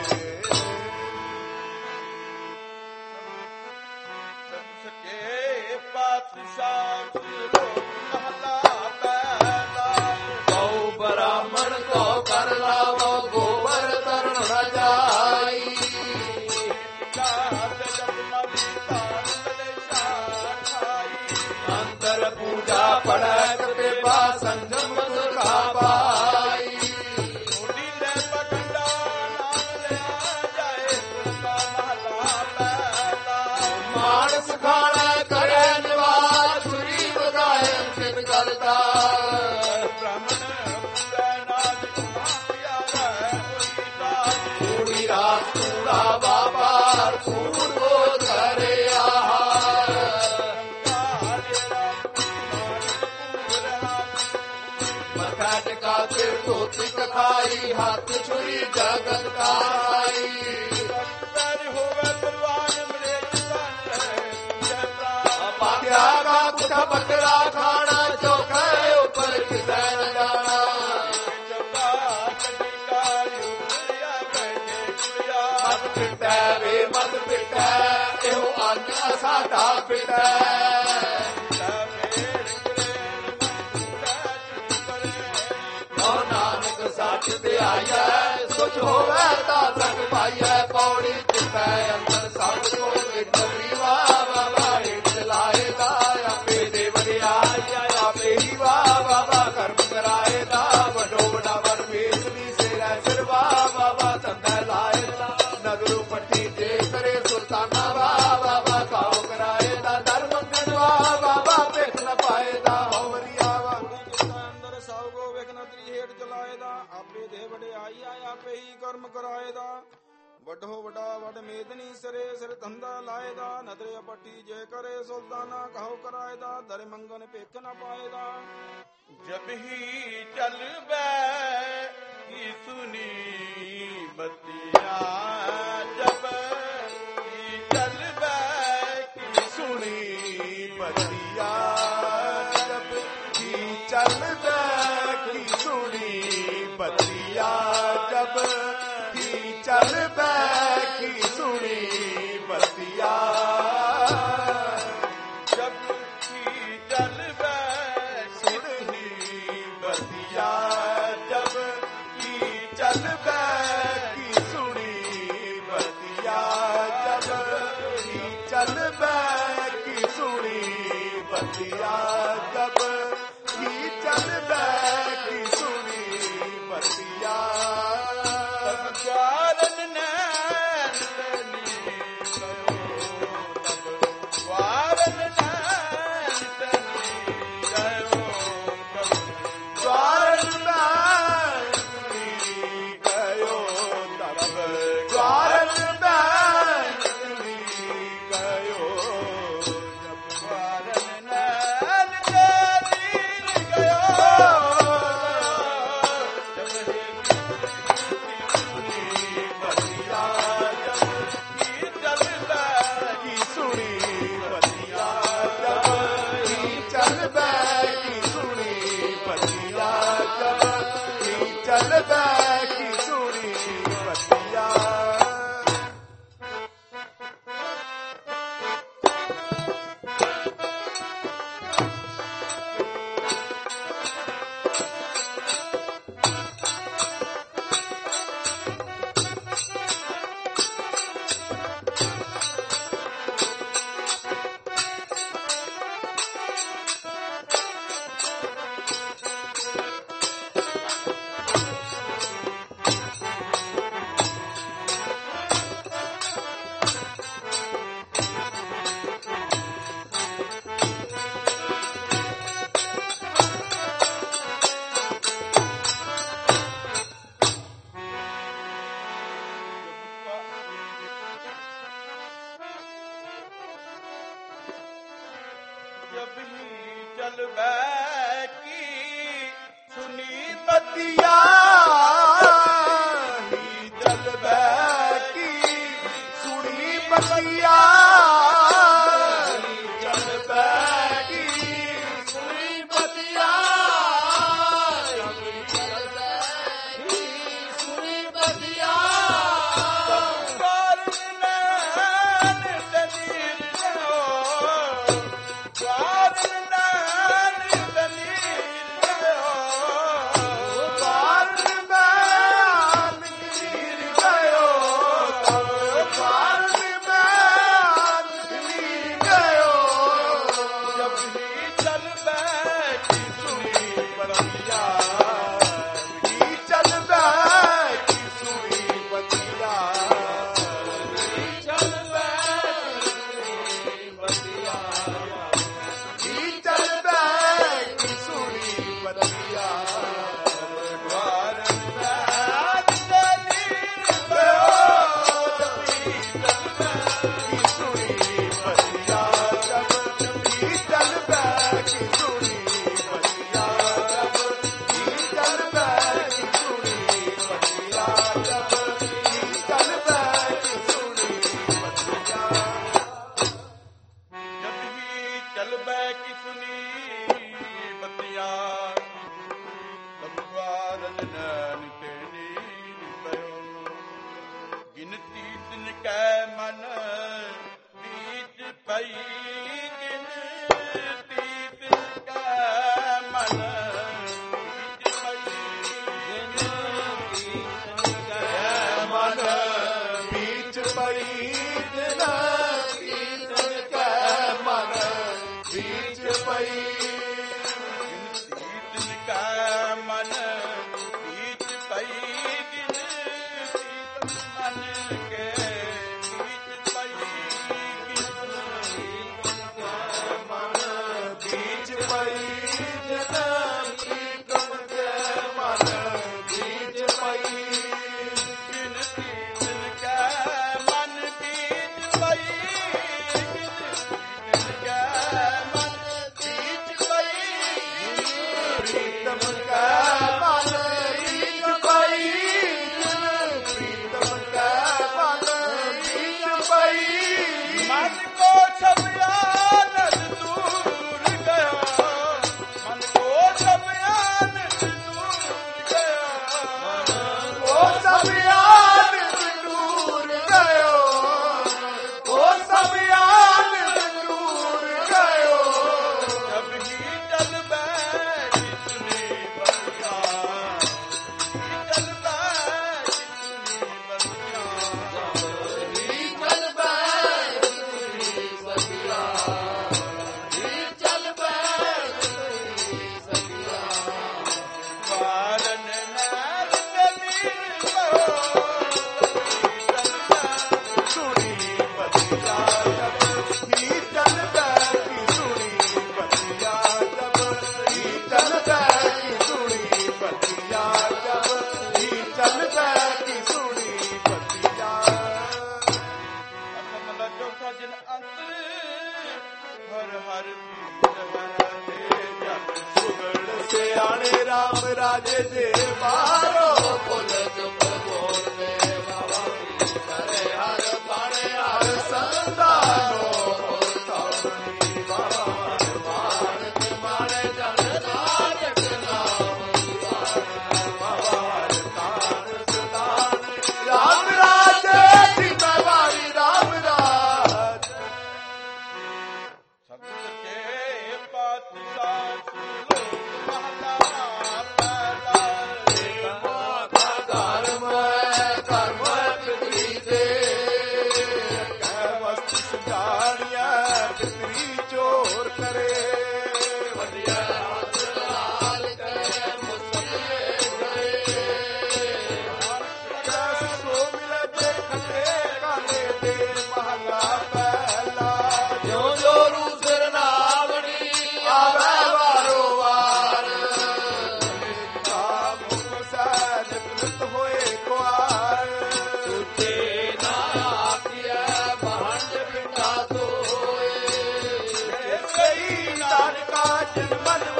सके पातशाह महला पैदा गौ ब्राह्मण को कर लावो गोबर तरण रजाई जात जब मदी तान लले शाखाई अंतर पूजा पड़क कृपा संगम दुर्गा पाई छोड़ी ले पगंडा नाम लिया जाए दुर्गा महला पैदा मानस खाना करे निवास छुरी बगाए अंकित करता ब्राह्मण पूरे नाज पिया है कोई राज पूरी रात पूरा बाबा पूर्व करे आहार मथा टिका फिर धोती कखाई हाथ छुरी जगत काई पात्या का कुछ बकरा खाना चौके ऊपर किसे न जाना मत पिटै वे मत पिटै एहो अन्न साडा पिटै नौ नानक सच ते आइयै सुच होवै ता तक पाइयै पौड़ी चितै अंदर सब को विच पीवा बाबा हेठ लाए दा आपे दे वडियाई आपे ही वाह बाबा कर्म कराए दा वडो वडा वर बेसनी सेरा सिरवा बाबा तंदा लाए दा नगरू पट्टी जे करे सुल्ताना वाह बाबा खाओ कराए दा दर मंगन वाह बाबा पेट न पाए दा होवरिया वा ਅੰਦਰ ਸਭ ਕੋ ਵਿਖਨ ਤਰੀ ਹੇਠ ਚਲਾਏਦਾ ਆਪੇ ਦੇ ਵਡਿਆਈ ਆ ਆਪੇ ਹੀ ਕਰਮ ਕਰਾਏਦਾ ਵੱਡੋ ਵੱਡਾ ਵੱਡ ਮੇਦਨੀ ਸਰੇ ਸਿਰ ਧੰਦਾ ਲਾਏਦਾ ਨਦਰੇ ਪੱਟੀ ਜੇ ਕਰੇ ਸੁਲਤਾਨਾ ਕਹੋ ਕਰਾਏਦਾ ਦਰ ਮੰਗਨ ਭੇਖ ਨ ਪਾਏਦਾ जब ही चल बै की सुनी बतिया जब ही चल बै की सुनी बतिया जब ही चल बै की सुनी बतिया जब ही चल बै की सुनी बतिया जब ही चल बै सुनी बतिया जब की चल बै की सुनी बतिया जब की चल बै की सुनी बतिया जब की चल बै की सुनी बतिया तब द्वारन नैन तनी गयो तब द्वारन नैन तनी गयो तब द्वारन नैन तनी गयो तब द्वारन नैन तनी गयो जब द्वारन नैन जब ही चल बैठी सुनी बतिया ही चल बैठी सुनी बतिया चल बैठी सुनी बतिया चल बैठी सुनी बतिया राजे दे बारो फुल चुप बोलने बाबा करे हर पाने हर संतानो तावनी बाबा मान माने जन नानक नाम बाबा तान सुदान राम राजे सिमवारी राम राज सत्य के पातशाह Hey!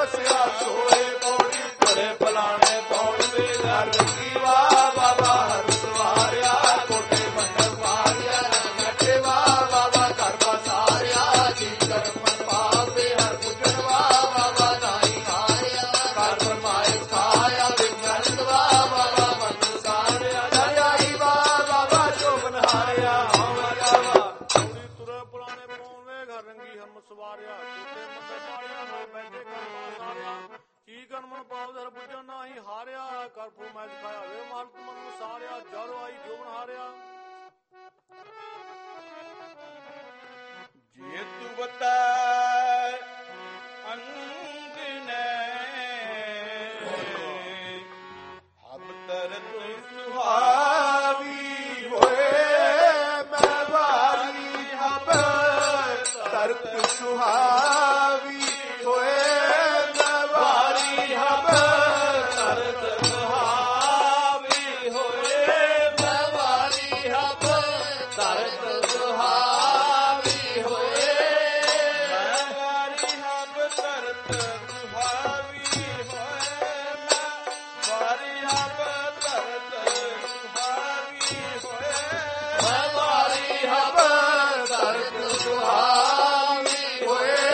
ਵਸਿਆ ਸੋਏ ਪੌੜੀ ਤੇਰੇ ਫਲਾਣੇ ਪੌੜੀ ਦੇ ਘਰ ਰੰਗੀ ਵਾ ਬਾਬਾ ਹਰ ਸਵਾਰਿਆ ਕੋਟੇ ਮੰਡਪ ਮਾਰਿਆ ਨੱਠੇ ਵਾ ਬਾਬਾ ਘਰ ਬਸਾਰਿਆ ਜੀ ਕਰਮ ਪਾਵੇ ਹਰ ਪੁੱਜਣ ਵਾ ਬਾਬਾ ਨਾਈ ਹਾਰਿਆ ਘਰ ਫਰਮਾਏ ਖਾਇਆ ਵਿਗਣਤ ਵਾ ਬਾਬਾ ਮੰਨ ਸਾਰਿਆ ਜਾਈ ਵਾ ਬਾਬਾ ਸ਼ੋਭਨ ਹਾਰਿਆ ਹਵਾ ਜਾਵਾ ਪੌੜੀ ਤੁਰੇ ਪੁਰਾਣੇ ਪੌਣੇ ਘਰ ਰੰਗੀ ਹਮ ਸਵਾਰਿਆ ਕੋਟੇ ਮੰਡੇ ਮਾਰਿਆ ਮੈਂ ਬੈਠੇ ਘਰ ਬਸਾਰਿਆ ਕੀ ਕਰਨ ਮਨ ਪਾਵਦਰ ਪੁੱਜਣ ਨਾਹੀ ਹਾਰਿਆ ਕਰ ਫਰਮਾਇਸ਼ ਖਾਇਆ ਵੇ ਮਾਲਕ ਮਨ ਸਾਰਿਆ ਜਰੋ ਆਈ ਜੋਬਨ ਹਾਰਿਆ ਜੇ ਤੂੰ ਬਤਾ ਅੰਗਨੇ ਹਬ ਤਰਤ ਸੁਹਾਵੀ ਹੋਏ ਮੈਂ ਵਾਰੀ ਹਬ ਤਰਤ ਸੁਹਾਵੀ ਹੋਏ ਮੈਂ ਵਾਰੀ ਹਬ ਤਰਤ ਸੁਹਾਵੀ ਹੋਏ ਮੈਂ ਵਾਰੀ ਹਬ ਤਰਤ ਸੁਹਾਵੀ ਹੋਏ ਮੈਂ ਵਾਰੀ ਹਬ ਤਰਤ ਸੁਹਾਵੀ ਹੋਏ ਮੈਂ ਵਾਰੀ ਹਬ ਤਰਤ ਸੁਹਾਵੀ ਹੋਏ ਮੈਂ ਵਾਰੀ ਹਬ ਤਰਤ ਸੁਹਾਵੀ ਹੋਏ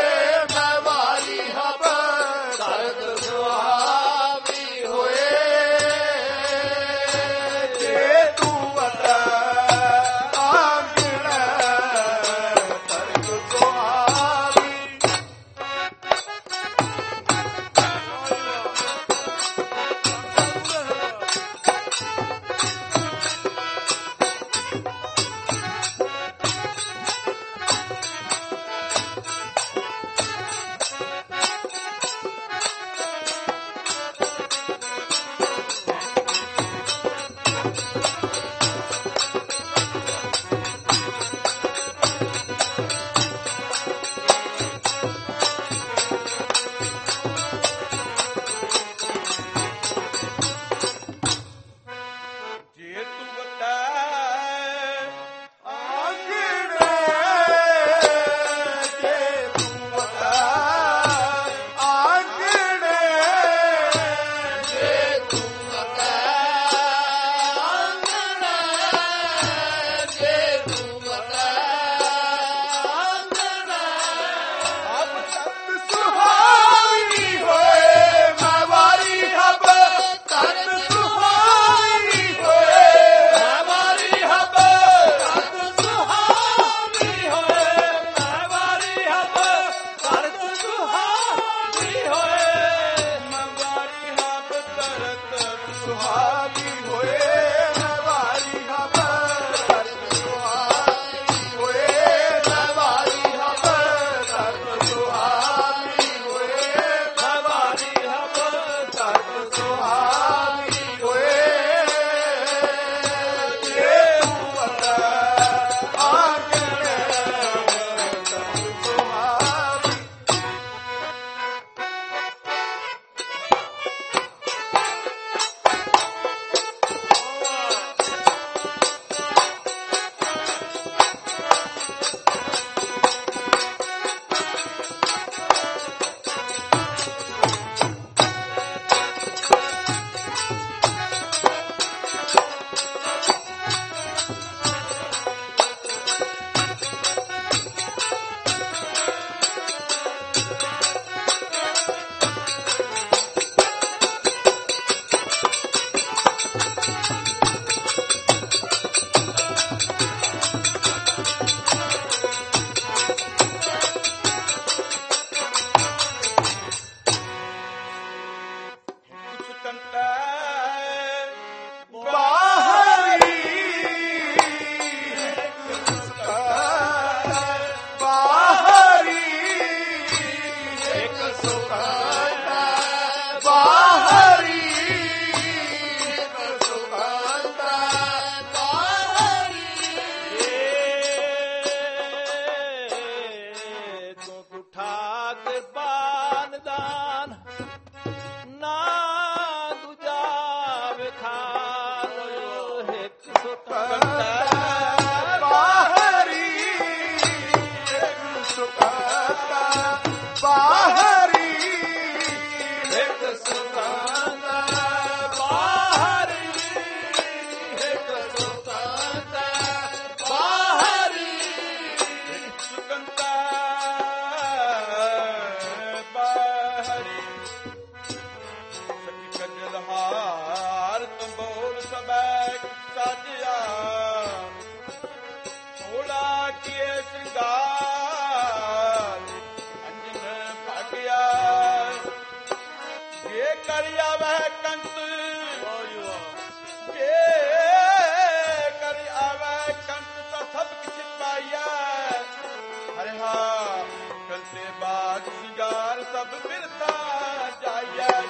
ਸਭ ਬਿਰਤਾ ਜਾਈਐ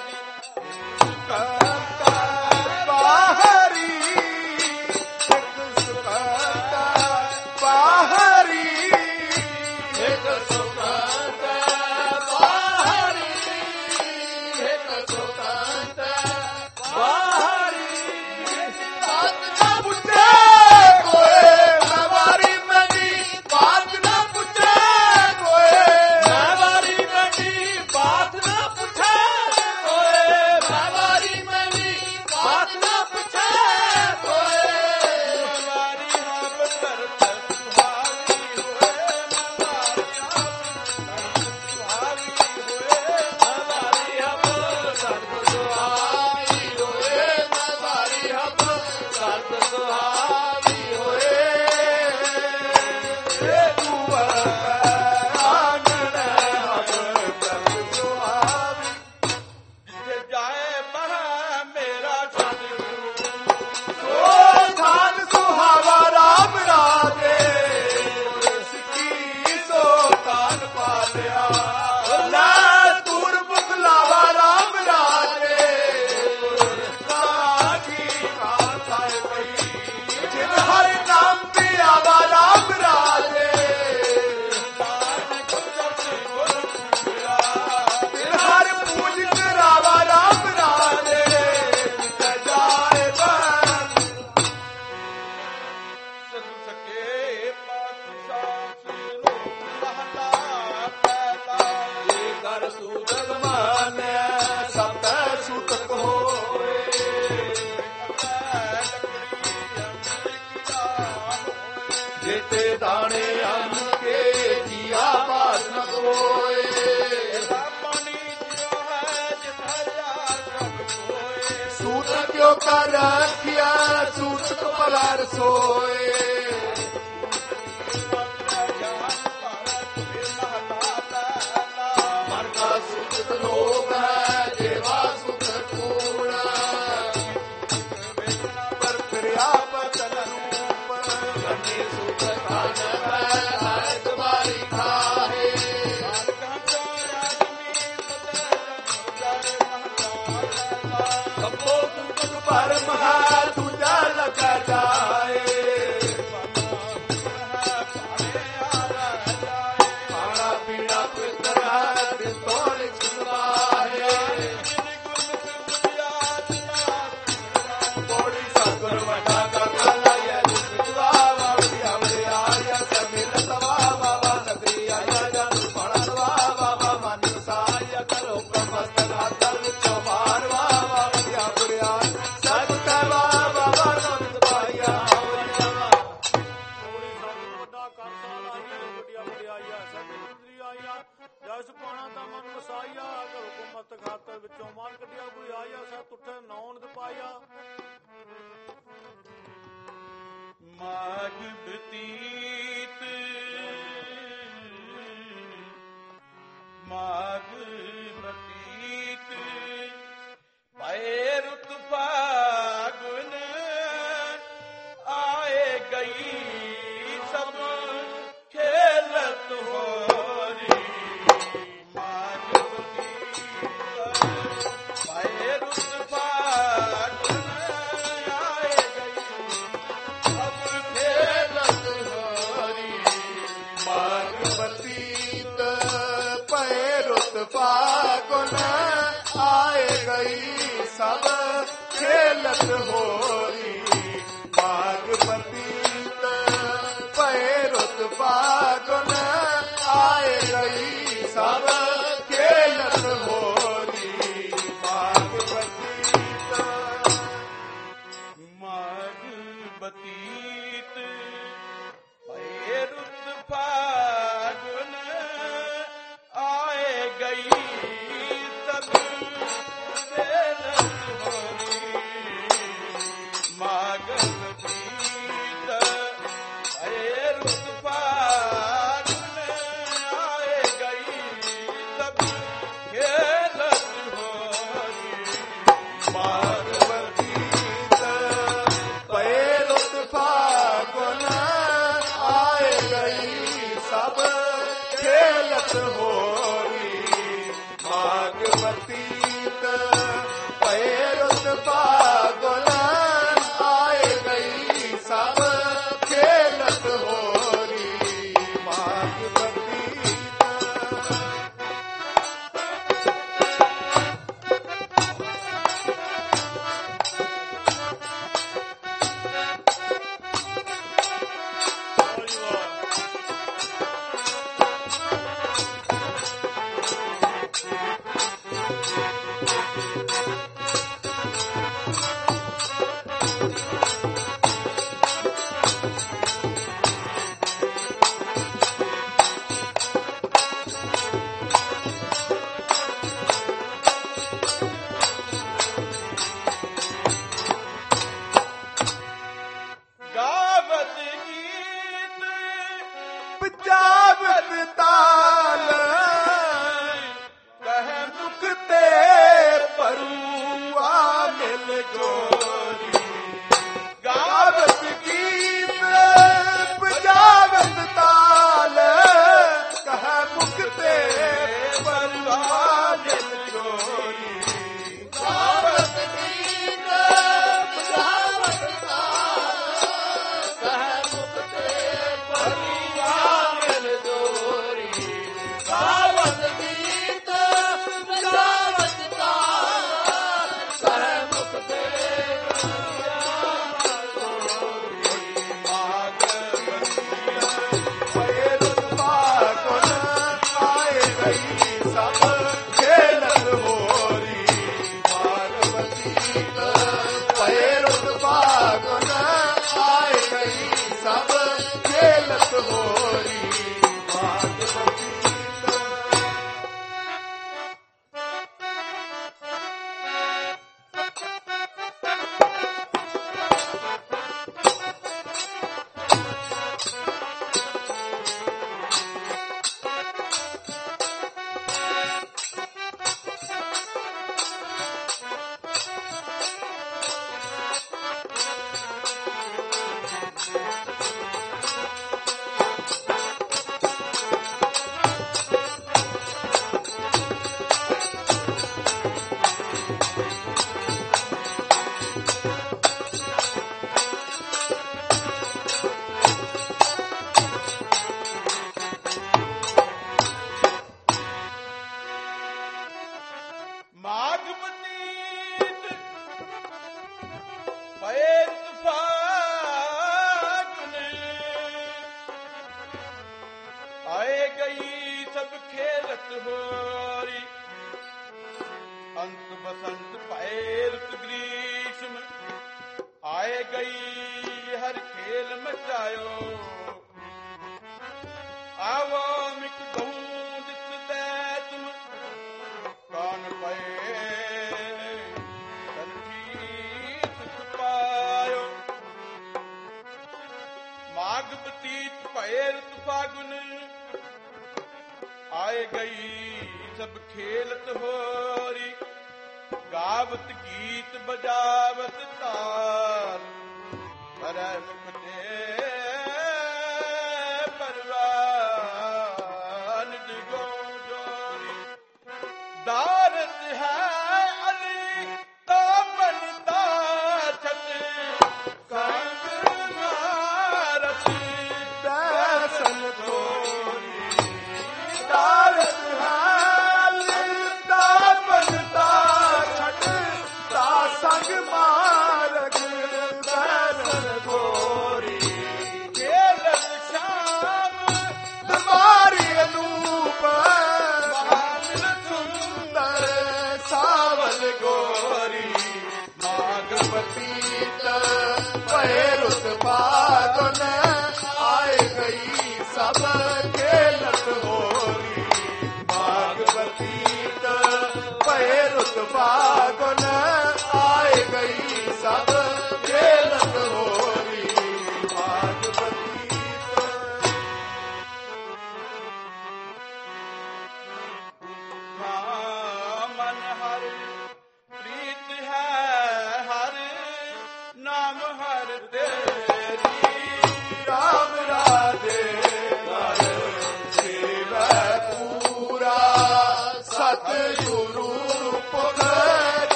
ਸੁਖਤਾ ਬਾਹਰੀ ਇੱਕ ਸੁਖਤਾ ਬਾਹਰੀ ਇੱਕ ਸੁਖਤ ਬਾਹਰੀ ਇੱਕ ਸੁਖਤ ਬਾਹਰੀ ਬਾਤ ਨਾ ਪੁੱਛੇ ਕੋਏ ਮੈਂ ਵਾਰੀ ਮੰਡੀ ਬਾਤ ਨਾ ਪੁੱਛੇ ਕੋਏ ਮੈਂ ਵਾਰੀ ਮੰਡੀ ਬਾਤ ਨਾ ਪੁੱਛੇ ਕੋਏ ਮੈਂ ਵਾਰੀ ਮੰਡੀ ਬਾਤ ਨਾ ਪੁੱਛੇ ਕੋਏ ਵਾਰੀ ਹਮ ਕਰਤ ਸੁਹਾਵੀ ਹੋਏ ਸੁਹਾਵੀ ਹੋਏ ਹਮਾਰੀ ਹਮ ਸਰਬ ਸੁਹਾਵੀ ਹੋਏ ਹਮਾਰੀ ਹਮ ਸਰਬ ਸੁਹਾਵੀ ਹੋਏ ਤੂੰ ਆਂਗਣ ਹਮ ਪ੍ਰਭ ਸੁਹਾਵੀ ਜਿੱਥੇ ਜਾਏ ਬਹਾ ਮੇਰਾ ਸਤਿਗੁਰੂ ਓ ਖਾਨ ਸੁਹਾਵਾ ਰਾਮ ਰਾਜੇ ਸਿੱਖੀ ਸੋ ਤਾਨ ਪਾਲਿਆ ਲੈ ਤੂਰ ਬੁਖਲਾਵਾ ਰਾਮ ਰਾਜੇ ਕਾਠੀ ਖਾਸਾਏ ਪਈ ਜਿਨ ਹਰਿ ਨਾਮ ਤੇ ਆਵਾ ਰਾਮ ਰਾਜੇ ਜਿਨ ਹਰਿ ਪੂਜ ਕਰਾਵਾ ਰਾਮ ਰਾਜੇ ਤੇ ਜਾਏ ਬਨ ਸਦ ਸਕੇ ਪਾਤਸ਼ਾਹ ਸਿਰੋ ਮਹਲਾ ਪਹਿਲਾ ਜੇ ਕਰ ਸੂਤਕ ਮਾਨਿਆ ਸਤਿ ਸੂਤਕ ਹੋਏ ਜੇਤੇ ਦਾਣੇ ਅੰਨ ਕੇ ਜੀਆ ਬਾਤ ਨ ਕੋਏ ਸੂਤਕ ਕਿਉ ਕਰ ਰੱਖਿਆ ਸੂਤਕ ਭਲਾ ਰਸੋਏ ਮਨ ਕਾ ਸੁਖ ਲੋਭ ਹੈ ਜੇਵਾ ਸੁਖ ਕੂੜਾ ਪਰ ਫਿਰਿਆ ਬਦਨ ਰੂਪ ਗੰਨੇ ਸੁਖ ਖਾਨ ਹੈ ਹਰ ਤੁਮਾਰੀ ਖਾਏ ਸਭੋ ਤੁਮ ਪਰਮ ਹੈ ਤੁਝਾ ਲਗਾ ਜਾਏ ਖਾਣਾ ਪੀਣਾ ਪਿਤਰ ਹੈ ਦਿਨ ਤੋੜ ਸੁਣਾਏ ਕੋੜੀ ਸਤਿਗੁਰ ਵੱਡਾ ਕਾ ਕਾਲਾਇਆ ਜਿਤਵਾ ਵਾਵਿਆ ਵਰਿਆਇਆ ਸਮਿਲ ਸਵਾ ਬਾਬਾ ਨਗਰੀ ਆਇਆ ਜਨ ਪੜਾ ਦਵਾ ਬਾਬਾ ਮਨ ਸਾਇਆ ਕਰੋ ਪ੍ਰਮਸਤ ਹਾਤਰ ਵਿੱਚੋਂ ਮਾਰ ਵਾਵਾ ਵਰਿਆ ਵਰਿਆ ਸਭ ਤਵਾ ਬਾਬਾ ਨੰਦ ਪਾਇਆ ਵਰਿਆ ਕੋੜੀ ਸਭ ਵੱਡਾ ਕਰਤਾ ਲਾਈਆ ਵੱਡਿਆ ਵਡਿਆਈਆ ਸਭ ਇੰਦਰੀ ਆਈਆ ਜਸ ਪਾਣਾ ਦਾ ਮਨ ਵਸਾਈਆ ਘਰ ਹੁਕਮਤ ਖਾਤਰ ਵਿੱਚੋਂ ਮਾਰ ਕੱਢਿਆ ਕੋਈ ਆਇਆ ਸਤ ਉੱਠੇ ਨੌਨ ਦਪਾਇਆ ਮਾਗ ਬਤੀਤ ਮਾਗ ਬਤੀਤ ਪਏ ਰੁਤ ਫਾਗੁਨ ਆਏ ਗਈ ਸਭ ਖੇਲਤ ਹੋਰੀ ਮਾਗ ਬਤੀਤ ਪਏ ਰੁਤ ਫਾਗੁਨ ਆਏ ਗਈ ਸਭ ਖੇਲਤ ਹੋਰੀ ਮਾਗ ਬਤੀਤ ਪਏ ਰੁਤ ਫਾਗੁਨ ਆਏ ਗਈ ਸਭ ਖੇਲਤ ਹੋਰੀ ਮਾਗ ਬਤੀਤ ਪਏ ਰੁਤ ਫਾਗੁਨ ਆਏ ਗਈ ਸਭ ਖੇਲਤ ਹੋਰੀ ਮਾਗ ਬਤੀਤ ਮਾਗ ਬਤੀਤ ਪਏ ਰੁੱਤ ਫਾਗੁਨ ਆਏ ਗਈ ਸਭ ਖੇਲਤ ਹੋਰੀ ਮਾਗ ਬਤੀਤ ਪਏ ਰੁੱਤ ਫਾਗੁਨ ਆਏ ਗਈ ਸਭ ਖੇਲਤ ਹੋਰੀ ਮਾਗ ਬਤੀਤ ਪਏ ਰੁੱਤ ਫਾਗੁਨ ਆਏ ਗਈ ਸਭ ਖੇਲਤ ਹੋਰੀ ਸਾਵਤ ਗੀਤ ਜਾਵਤ ਦਾ ਕਹਿ ਮੁਖ ਦੇ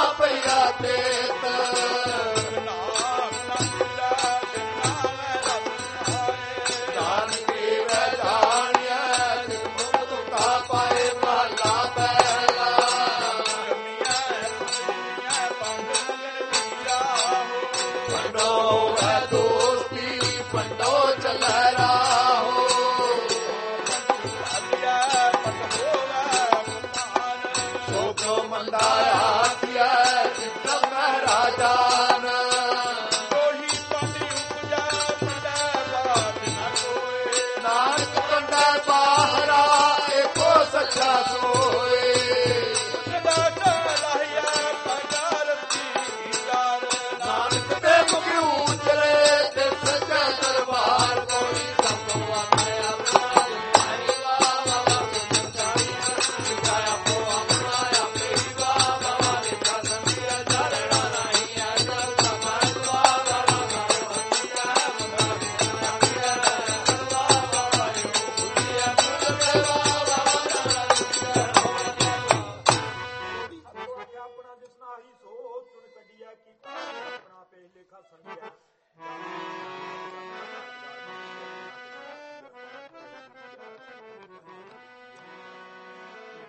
ਨਾਮ ਨਾ ਮਿਲਾ ਨਾਮ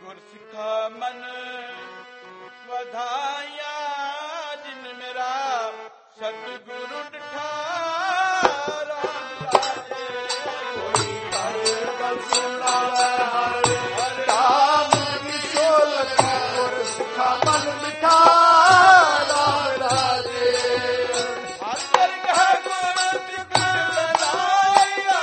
ਗੁਰਸਿੱਖਾ ਮਨ ਵਧਾਇਆ ਜਿਨ ਮੇਰਾ ਸਤਿਗੁਰੂ ਡਿਠਾ ਰਾਮ ਰਾਜੇ ਕੋਈ ਹਰ ਗੱਲ ਸੁਣਾਵੇ ਹਰ ਰਾਮ ਕੀ ਸੋਲਤ ਗੁਰਸਿੱਖਾ ਮਨ ਮਿਠਾ ਰਾਮ ਰਾਜੇ ਹਰ ਦਰਗਾਹ ਗੁਰ ਸਿੱਖਾ ਲਾਇਆ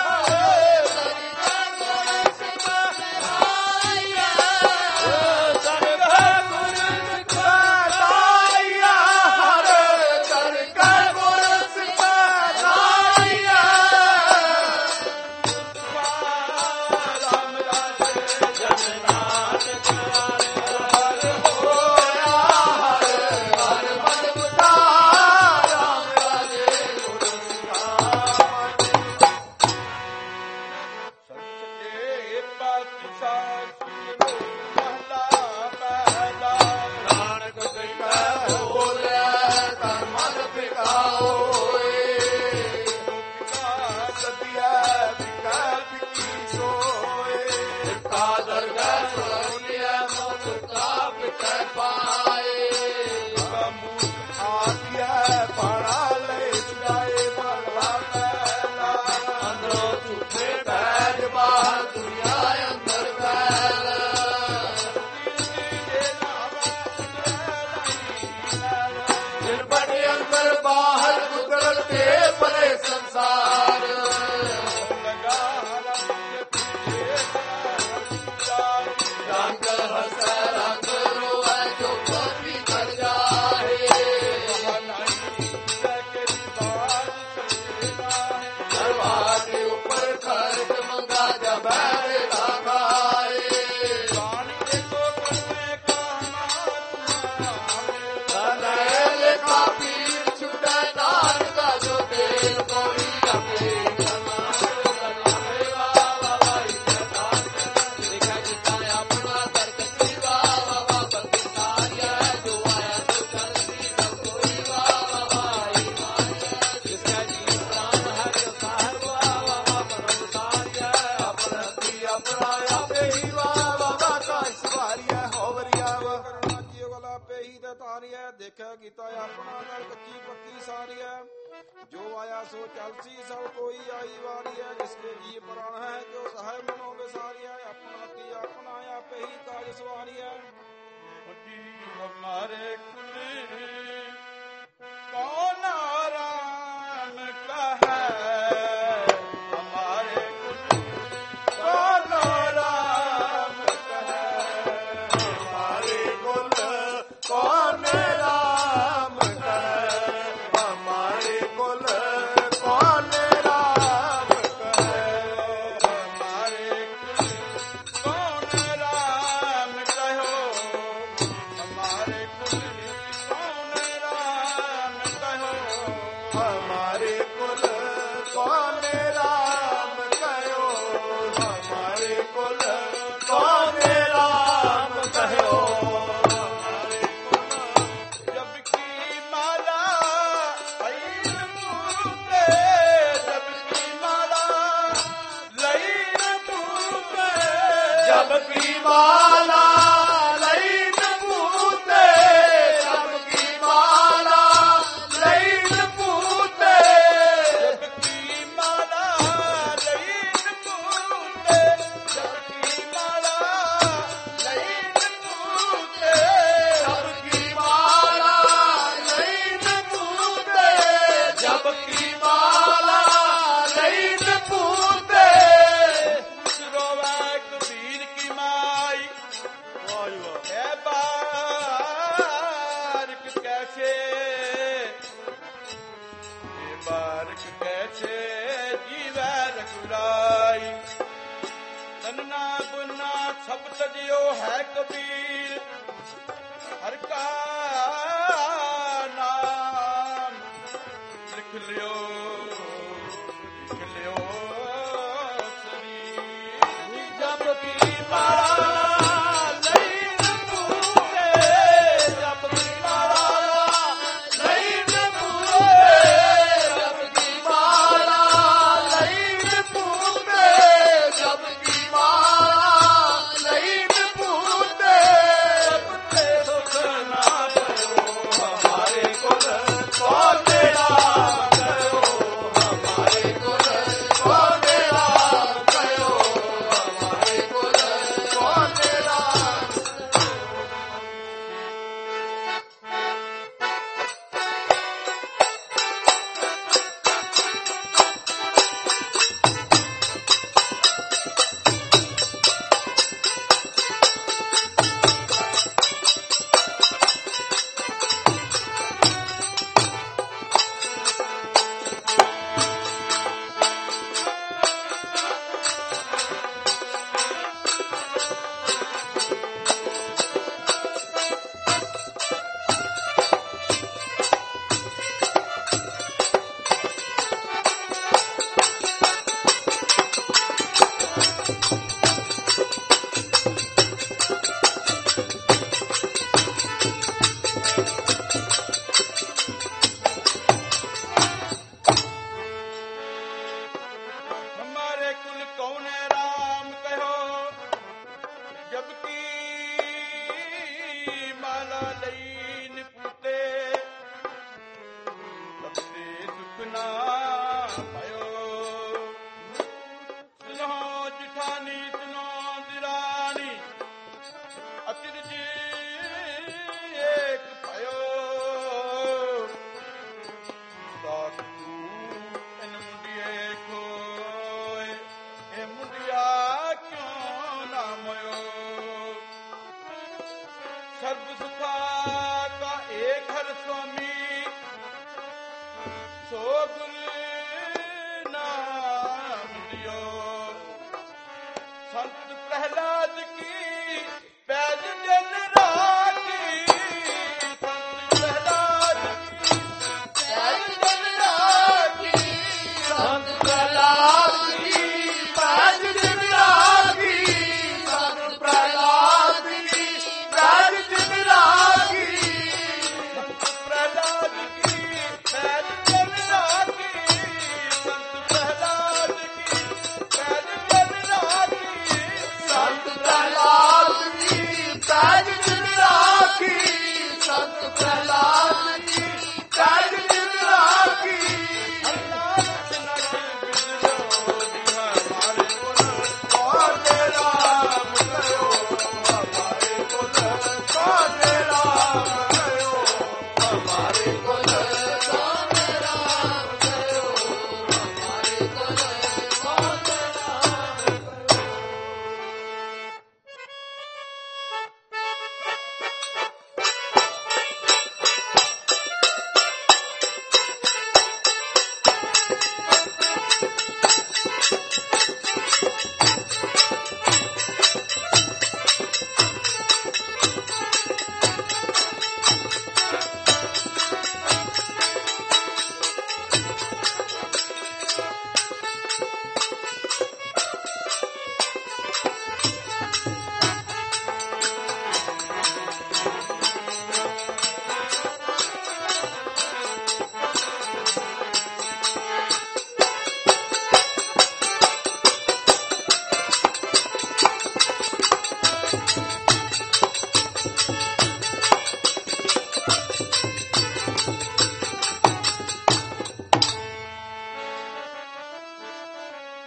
ਦੇਖਿਆ ਕੀਤਾ ਆਪਣਾ ਨਾਲ ਕੱਚੀ ਪੱਕੀ ਸਾਰੀ ਹੈ ਜੋ ਆਇਆ ਸੋ ਚਲਸੀ ਸਭ ਕੋਈ ਆਈ ਵਾਰੀ ਹੈ ਜਿਸਕੇ ਜੀ ਪ੍ਰਾਣ ਹੈ ਜੋ ਸਹਾਇ ਮਨੋ ਵਿਸਾਰੀ ਹੈ ਆਪਣਾ ਕੀ ਆਪਣਾ ਆਪੇ ਹੀ ਕਾਜ ਸਵਾਰੀ ਹੈ ਵੱਡੀ ਹਮਾਰੇ ਕੁਲ ਕੌਣ ਆਰਾਮ ਕਹੈ ਹਮਾਰੇ ਕੁਲ ਕੌਣ ਆਰਾਮ ਕਹੈ ਹਮਾਰੇ ਕੁਲ ਕੌਣ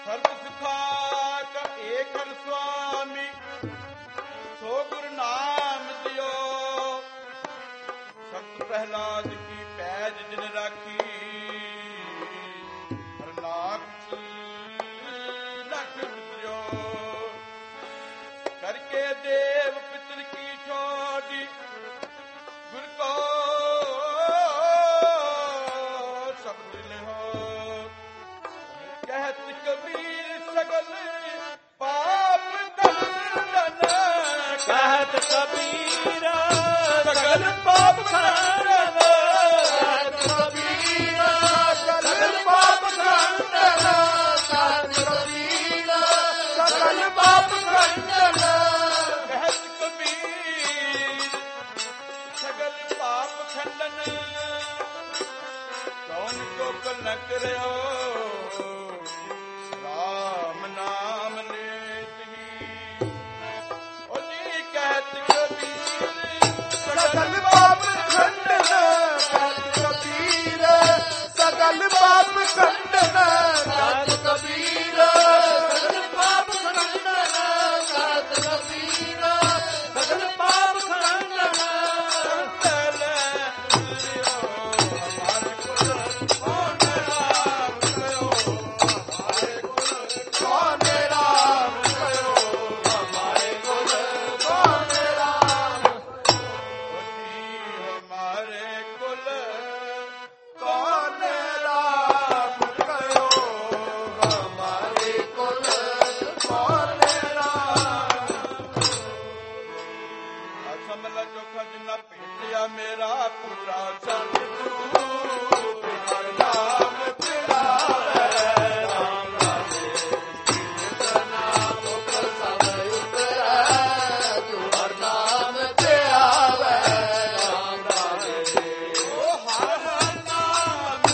ਸਰਬ ਸੁਖਾਤ ਏਕ ਹਰਿ ਸੁਆਮੀ ਸੋ ਗੁਰ ਨਾਮ ਦਿਓ। ਸੰਤ ਪ੍ਰਹਿਲਾਦ ਕੀ ਪੈਜ ਜਿਨ ਰਾਖੀ ਹਰਨਾਥ ਲਖ ਦਿਓ। ਕਰਕੇ ਦੇਵ ਪਿਤਰ ਕੀ ਛੋੜੀ ਗੁਰ ਕੋ ਸ਼ਬਦ ਲਿਓ। ਕਹਿਤ ਕਬੀਰ ਸਗਲ ਪਾਪ ਖੰਡਨ। ਕਹਿਤ ਕਬੀਰ ਸਗਲ ਪਾਪ ਖੰਡਨ। ਕਹਿਤ ਕਬੀਰ ਸਗਲ ਪਾਪ ਖੰਡਨ। ਕਹਿਤ ਕਬੀਰ ਸਗਲ ਪਾਪ ਖੰਡਨ। ਕਹਿਤ ਕਬੀਰ ਸਗਲ ਪਾਪ ਖੰਡਨ। ਕੌਣ ਕੋ ਨ ਕਰਿਓ ਰਾਮ ਨਾਮ ਲੇਤ ਹੀ। ਓ ਜੀ ਕਹਿਤ ਕਬੀਰ ਸਗਲ ਪਾਪ ਖੰਡਨ। ਕਹਿਤ ਕਬੀਰ ਸਗਲ ਪਾਪ ਖੰਡਨ। ਕਹਿਤ ਕਬੀਰ ਸਗਲ ਪਾਪ ਖੰਡਨ। ਕਹਿਤ ਕਬੀਰ ਸਗਲ ਪਾਪ ਖੰਡਨ। ਕੌਣੇ ਰਾਮ ਕਯੋ ਹਮਾਰੇ ਕੁਲ। ਕੌਣੇ ਰਾਮ ਹਮਾਰੇ ਕੁਲ ਕੌਣੇ ਰਾਮ ਕਯੋ ਹਮਾਰੇ ਕੁਲ। ਕੌਣੇ ਰਾਮ ਅਸਮਲਾ ਚੋਖਾ ਜਿੰਨਾ ਭੇਟਿਆ ਮੇਰਾ ਪੂਰਾ ਸਤਿਗੁਰੂ। ਹਰ ਨਾਮ ਤੇਰਾ ਰਾਮ ਰਾਜੇ ਨਾਮ ਉਪਰ ਸਭ ਉਤਰੈ। ਜੋ ਹਰ ਨਾਮ ਤੇ ਆਵੈ ਰਾਮ ਰਾਜੇ। ਓ ਹਰ ਹਰ ਨਾਮ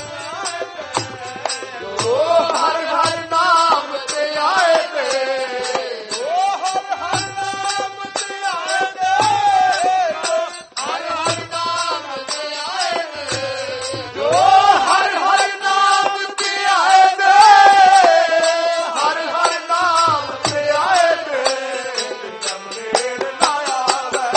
ਜੋ ਹਰ ਹਰ ਨਾਮ ਤੇ ਆਏ ਤੇ। ਓ ਹਰ ਹਰ ਨਾਮ ਤੇ ਆਏ ਦੇ। ਹਰ ਹਰ ਨਾਮ ਤੇ ਆਏ ਤੇ। ਜੋ ਹਰ ਹਰ ਨਾਮ ਤੇ ਆਏ ਤੇ। ਹਰ ਹਰ ਨਾਮ ਤੇ ਆਏ ਤੇ। ਜਮਰੇੜ ਲਾਇਆ ਵੈ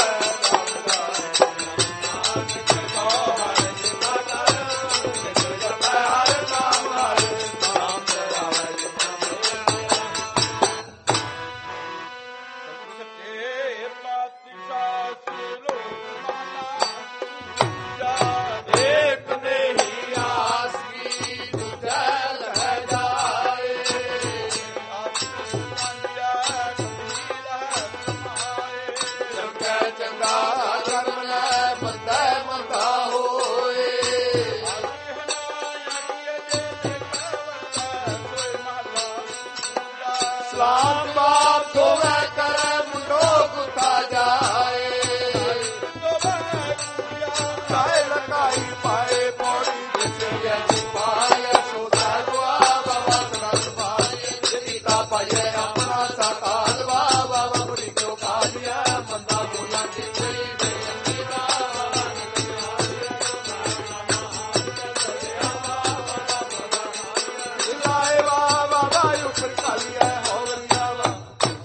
ਸੱਚੇ ਪਾਤਸ਼ਾਹ ਸਿਰੋ ਇੱਕ ਨਹੀਂ ਆਸ ਕੀ ਦੂਜੈ ਲਹਿ ਜਾਏ। ਚੰਗਾ ਚੰਗਾ ਕਰਮ ਲੈ ਮੰਦਾ ਮੰਦਾ ਹੋਏ। ਸਲਾਮ ਬਾਪ ਧੋਵੈ ਕਰੈ ਮੁੰਡੋ ਗੁੱਠਾ ਜਾਏ। ਕਾਇ ਲਕਾਈ ਪਾਏ ਪੌੜੀ ਜਿਸੇ ਜੀ ਪਾਏ। ਸੋਦਾ ਦੁਆ ਬਾਬਾ ਸਰਸ ਪਾਏ। ਜਿਤਾ ਪਾਏ ਆਪਣਾ ਸਾਕਾਲ ਬਾਬਾ ਬੁਰੀ ਕਿਉ ਕਾਲਿਆ। ਮੰਦਾ ਬੋਲਾਂ ਜਿਸੇ ਬੇਅੰਤੀ ਬਾਬਾ ਲਾਏ ਬਾਬਾ ਵਾਯੂ ਫਿਰ ਕਾਲਿਆ ਹੋ ਵਰਿਆ ਵਾ।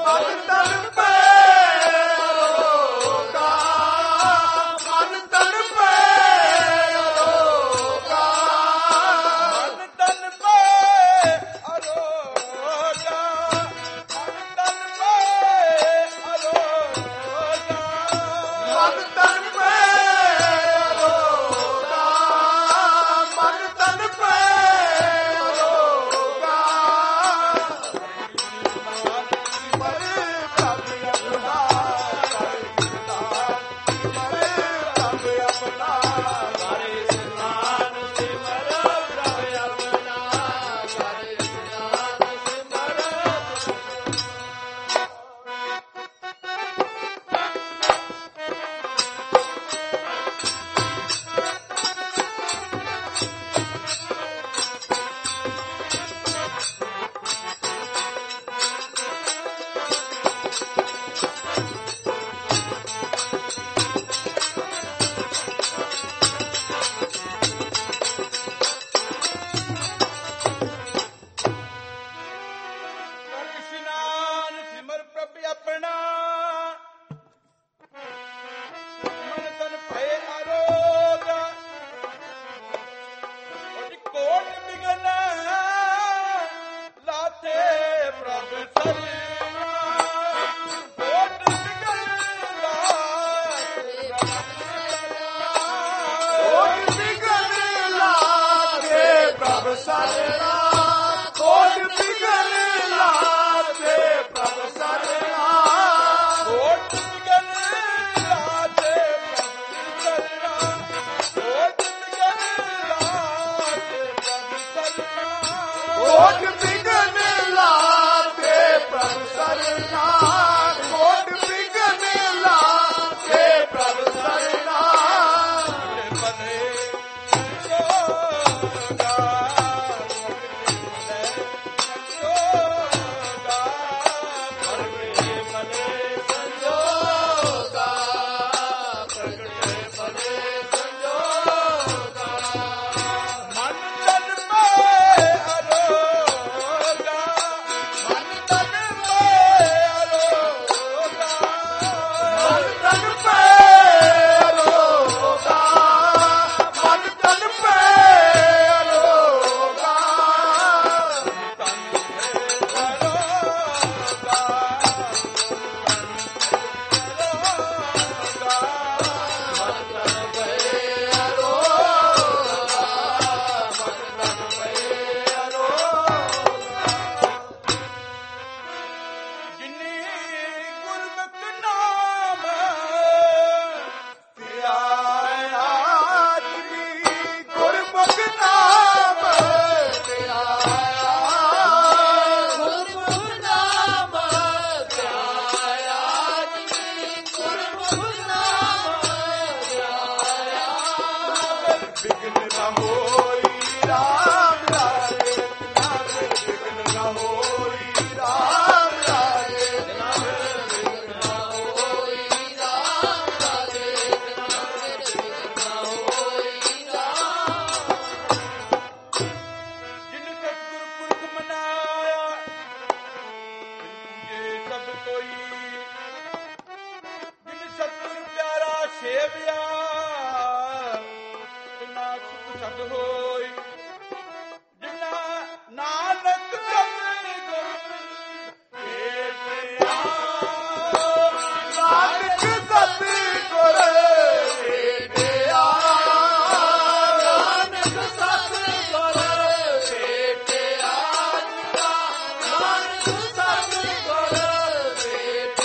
ਸਤਿਗੁਰ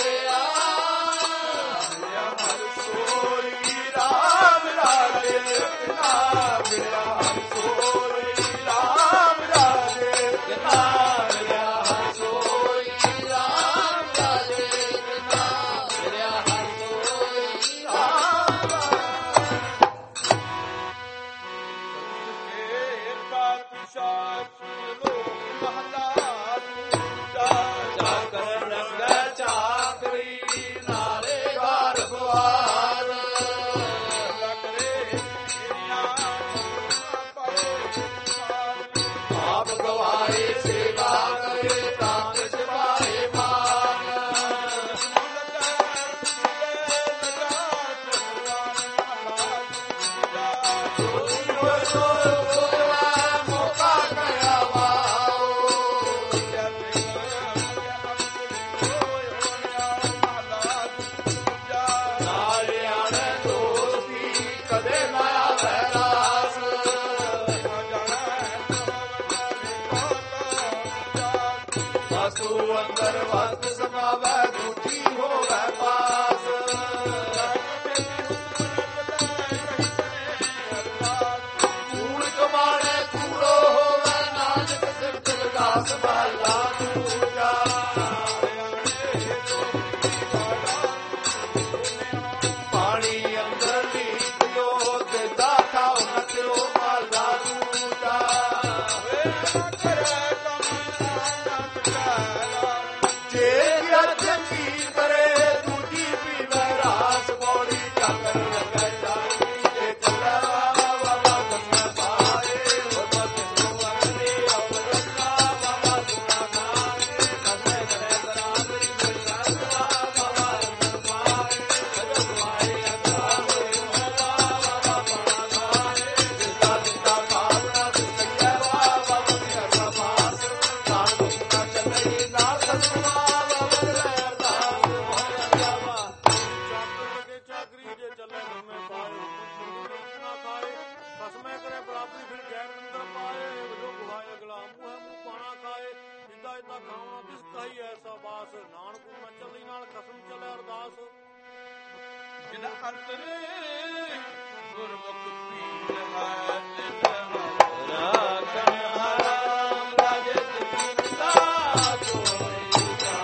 ਖਸਮ ਚਲੇ ਅਰਦਾਸ। ਜਿਨ ਅੰਤਰ ਗੁਰਮੁਖ ਪੀਰ ਹੈ ਤਿਨ ਰਾਖਣ ਆਰਾਮ ਰਾਜੇ ਦਿੱਤਾ ਕੋਈ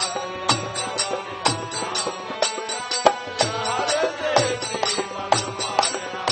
ਹਰ ਦੇਸੀ ਮਨ ਮਾਰਿਆ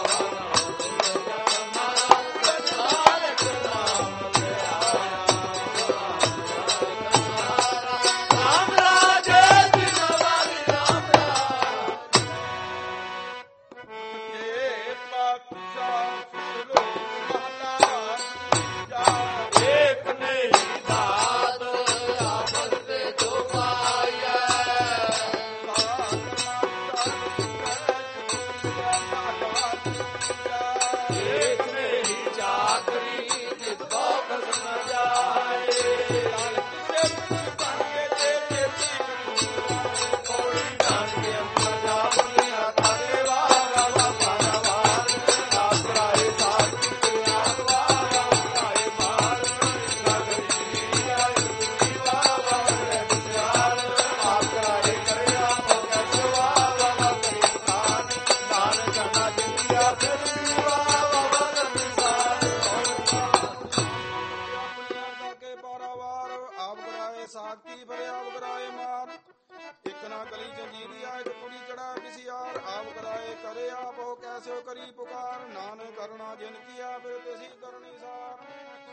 ਸਾਖੀ ਭਰੇ ਆਪ ਕਰਾਏ ਮਾਰ। ਇੱਕ ਨਾ ਕਲੀ ਜੰਜੀਰੀ ਆਇ ਕੁੜੀ ਚੜਾ ਕਿਸਿਆਰ ਆਪ ਕਰਾਏ ਕਰੇ ਆਪ ਹੋ ਕੈਸੇ ਕਰੀ ਪੁਕਾਰ ਨਾਨਕ ਕਰਨਾ ਜਿਨ ਕੀਆ ਫਿਰ ਤਿਸੀ ਕਰਨੀ ਸਾਰ।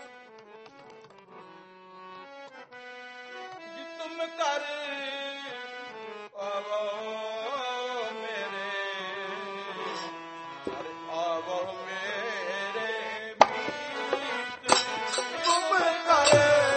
ਜਿ ਤੁਮ ਕਰ ਆਵੋ ਮੇਰੇ ਆਵੋ ਮੇਰੇ ਮੀਤ ਤੁਮ ਕਰ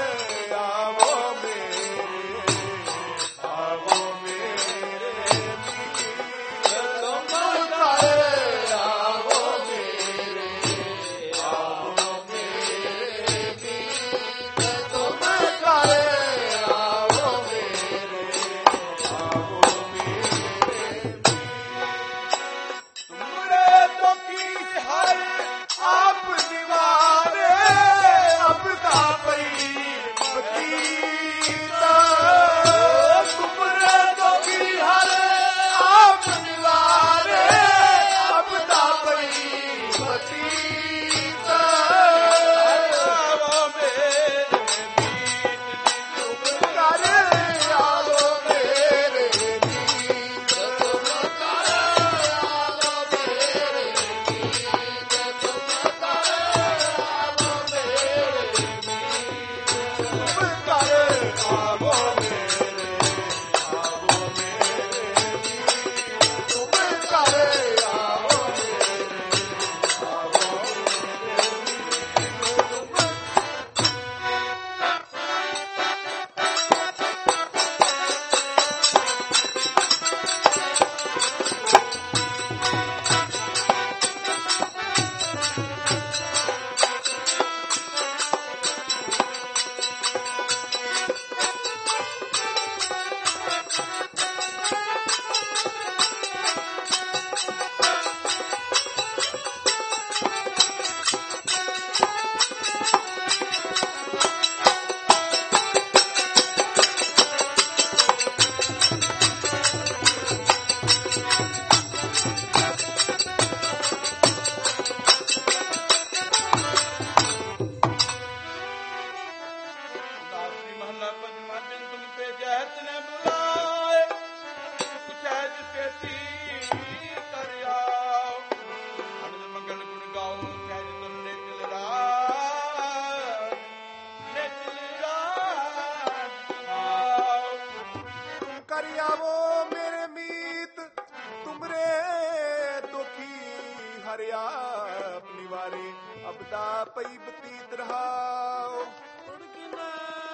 ਅਬਦਾ ਪਈ ਬਤੀਤ ਰਹਾਉ ਉੜਕਿਨੇ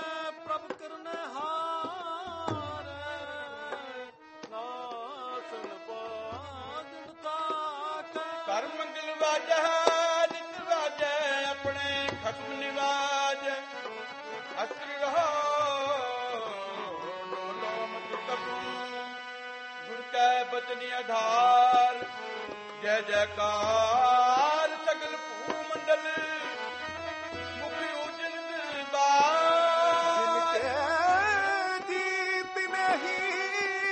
ਪ੍ਰਭ ਕਰਨੇ ਹਾਰ ਨਾਸਨ ਪਾਦਨ ਤਾਕ ਕਰ ਮੰਗਲ ਵਾਜੈ ਨਿਤ ਵਾਜੈ ਆਪਣੇ ਖਸਮ ਨਿਵਾਜ ਅਸਰ ਰਹੋ ਡੋਲੋ ਮਤ ਕਬੂ ਗੁਰ ਕੈ ਬਚਨ ਆਧਾਰ ਜੈ ਜੈਕਾਰ ਸਗਲ ਭੂ ਮੰਡਲ ਮੁਖ ਉਜਲ ਦਿਲਬਾਰ ਜਿਨ ਕੇ ਜੀਤ ਨਹੀਂ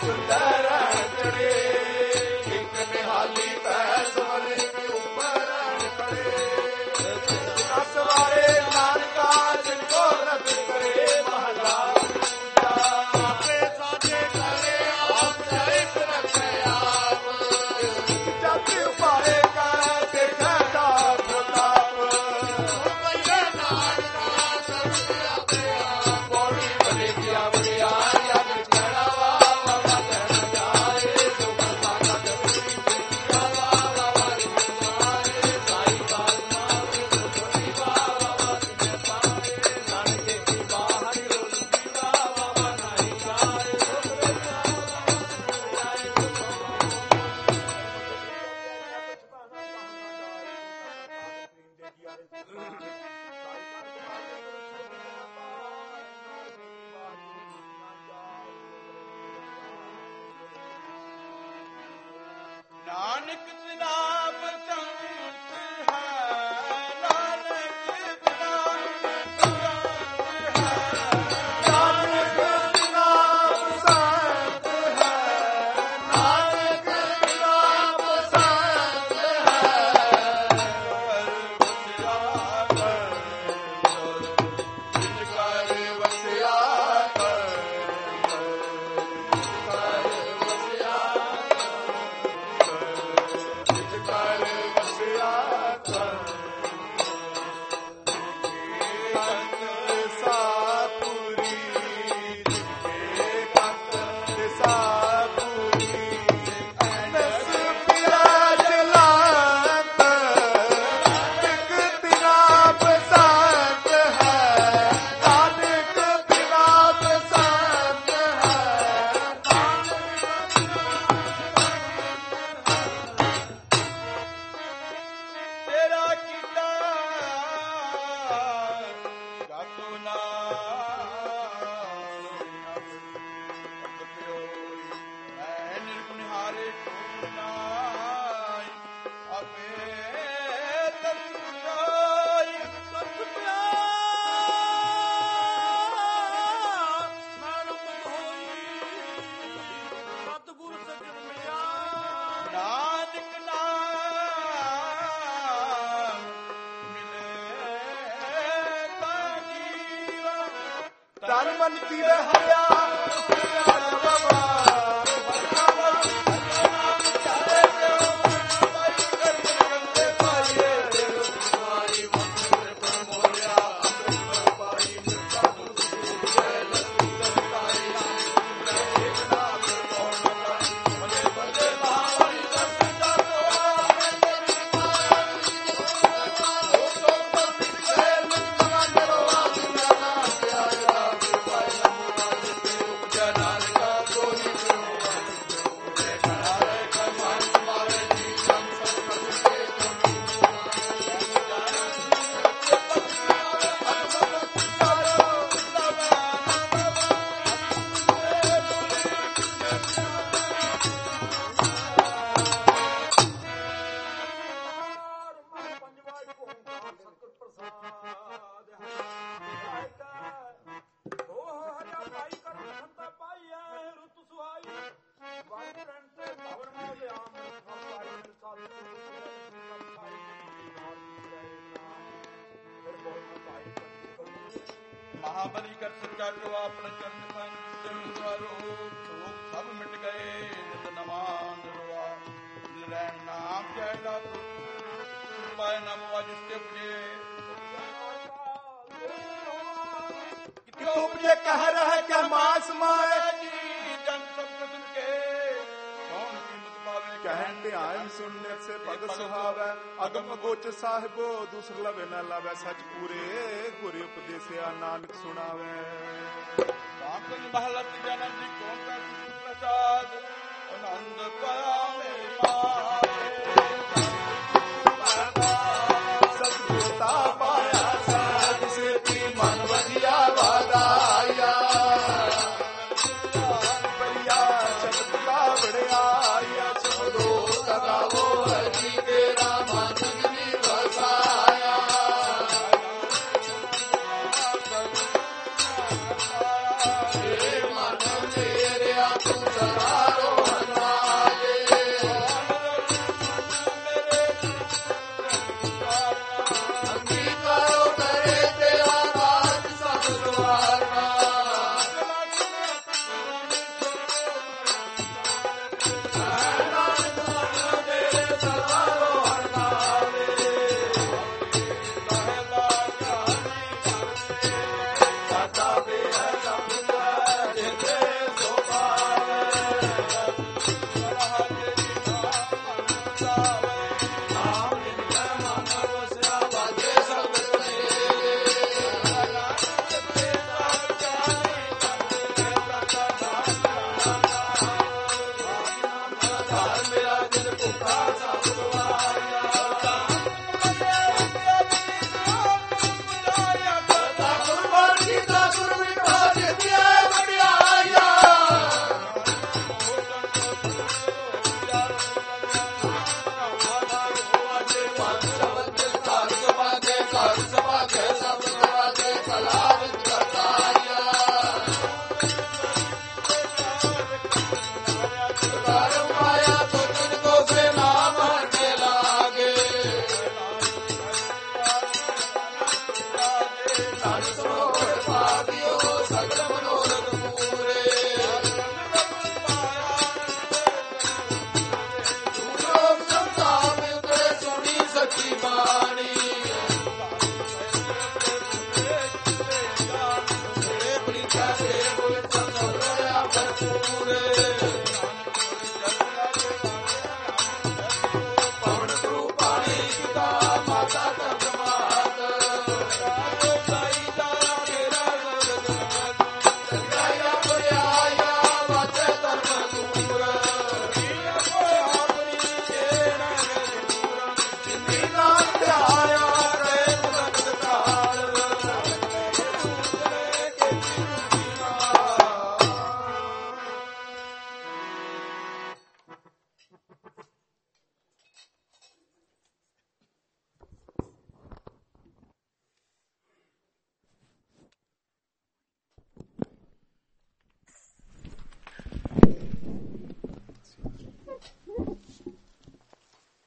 ਸੁੰਦਰ ਚੜੇ ਇੱਕ ਨਿਹਾਲੀ ਪੈ ਸਵਰੇ ਉੱਪਰ ਖੜੇ ਦਸ ਵਾਰੇ ਨਾਨਕਾ ਜਿਨ ਕੋ ਰਬ ਕਰੇ ਮਹਲਾ ਆਪੇ ਸਾਜੇ ਕਰੇ ਆਪ ਚਾਹਿਤ ਰੱਖੇ ਆਪ ਜਪ ਉਪਾਰੇ ਕਾ ਦੇਖਾ ਦਾ ਪ੍ਰਤਾਪ ਬਈਏ ਨਾਨਕਾ ਸਰਬ ਆਪੇ ਆਪ ਬੋਲੀ ਬਲੇ ਗਿਆ ਬੜਿਆ ਜਗ ਚੜਾ ਵਾ ਵਾ ਕਹਿ ਜਾਏ ਜੋ ਕਰਤਾ ਕਦਰੀ ਵਾ ਵਾ ਵਾ ਜਾਏ ਸਾਈ ਬਾਲ ਮਾਵੇ ਸੋਈ ਵਾ ਵਾ ਜਿਨੇ ਪਾਏ ਨਾਨਕੇ ਦੀ ਬਾਹਰ ਰੋਲੀ ਵਾ ਵਾ ਨਹੀਂ ਜਾਏ ਸੋਰੇ ਨਾਨਕ ਬਿਨਾ ਬਚੰਤ ਹੈ ਨਾਨਕ ਬਿਨਾ ਬਚੰਤ ਹੈ ਨਾਨਕ ਬਿਨਾ ਬਸੰਤ ਹੈ ਨਾਨਕ ਬਿਨਾ ਬਸੰਤ ਹੈ ਜਿਨ ਕਰ ਵਸਿਆ ਕਰ ਵਸਿਆ ਕੰਤ ਸਾਪੁਰੀ ਜਿਕੇ ਕੰਤ ਸਾਪੁਰੀ ਨਸ ਪਿਆ ਜਲਾਤ ਇੱਕ ਬਿਨਾ ਬਸੰਤ ਹੈ ਨਾਨਕ ਬਿਨਾ ਬਸੰਤ ਹੈ ਤੇਰਾ ਕੀਤਾ ਗਾਤੋ ਨਾ ਮੈਂ ਨਿਰਗੁਣਹਾਰੇ ਕੋ ਨਾਈ ਆਪੇ ਤਤ ਪੁਜਾਈ ਤਤ ਪਿਆ ਮੈਂ ਰੁਪਤ ਹੋਈ ਸਤਿਗੁਰ ਸਜਣ ਮਿਲਿਆ ਨਾਨਕ ਨਾਮ ਮਿਲੇ ਤਾਂ ਜੀਵਾ ਤਨ ਮਨ ਪੀਵੇ ਹਰਿਆ ਮਹਾਬਲੀ ਕਰ ਸੱਚਾ ਜੋ ਆਪਨ ਚਰਨ ਪੰਜ ਸਿਮਰਨ ਵਾਰੋ ਲੋਕ ਸਭ ਮਿਟ ਗਏ ਨਿਤ ਨਮਾਨ ਰਵਾ ਨਿਰੈਣ ਨਾਮ ਜੈ ਦਾ ਪਾਇ ਨਮ ਵਾਜਿਸ ਤੇ ਪੁਜੇ ਕਿਉ ਉਪਜੇ ਕਹਿ ਰਹਿ ਕਿ ਮਾਸ ਮਾਏ ਜੀ ਜਨ ਸਭ ਸੁਨ ਕੇ ਕੌਣ ਕੀਮਤ ਪਾਵੇ ਕਹਿਣ ਧਿਆਨ ਸੁਣਨੇ ਸੇ ਭਗਤ ਸੁਹਾਵੈ ਅਗਮ ਗੋਚ ਸਾਹਿਬੋ ਦੂਸਰ ਲਵੇ ਨਾ ਲਾਵੈ ਸਚ ਪੂਰੇ ਗੁਰ ਉਪਦੇਸਿਆ ਨਾਨਕ ਸੁਣਾਵੈ ਕਾਂਕਨ ਮਹਲਤ ਜਨਮ ਜੀ ਕੌਣ ਕਾ ਸੁਖ ਪ੍ਰਸਾਦ ਆਨੰਦ ਪਾਵੇ ਮਾਰੇ ਸਤਿਗੁਰਤਾ ਪਾਇਆ ਸਾਧ ਸੇਤੀ ਮਨ ਵਧੀਆ ਵਾਦਾਇਆ ਬਈਆ ਸ਼ਬਦ ਦਾ ਵੜਿਆਇਆ ਸਭੋ ਕਗਾਵੋ ਹਰੀ ਤੇਰਾ ਮਨ ਜਿਨੀ ਵਸਾਇਆ ਏ ਮਨ ਮੇਰਿਆ ਪੂਰੇ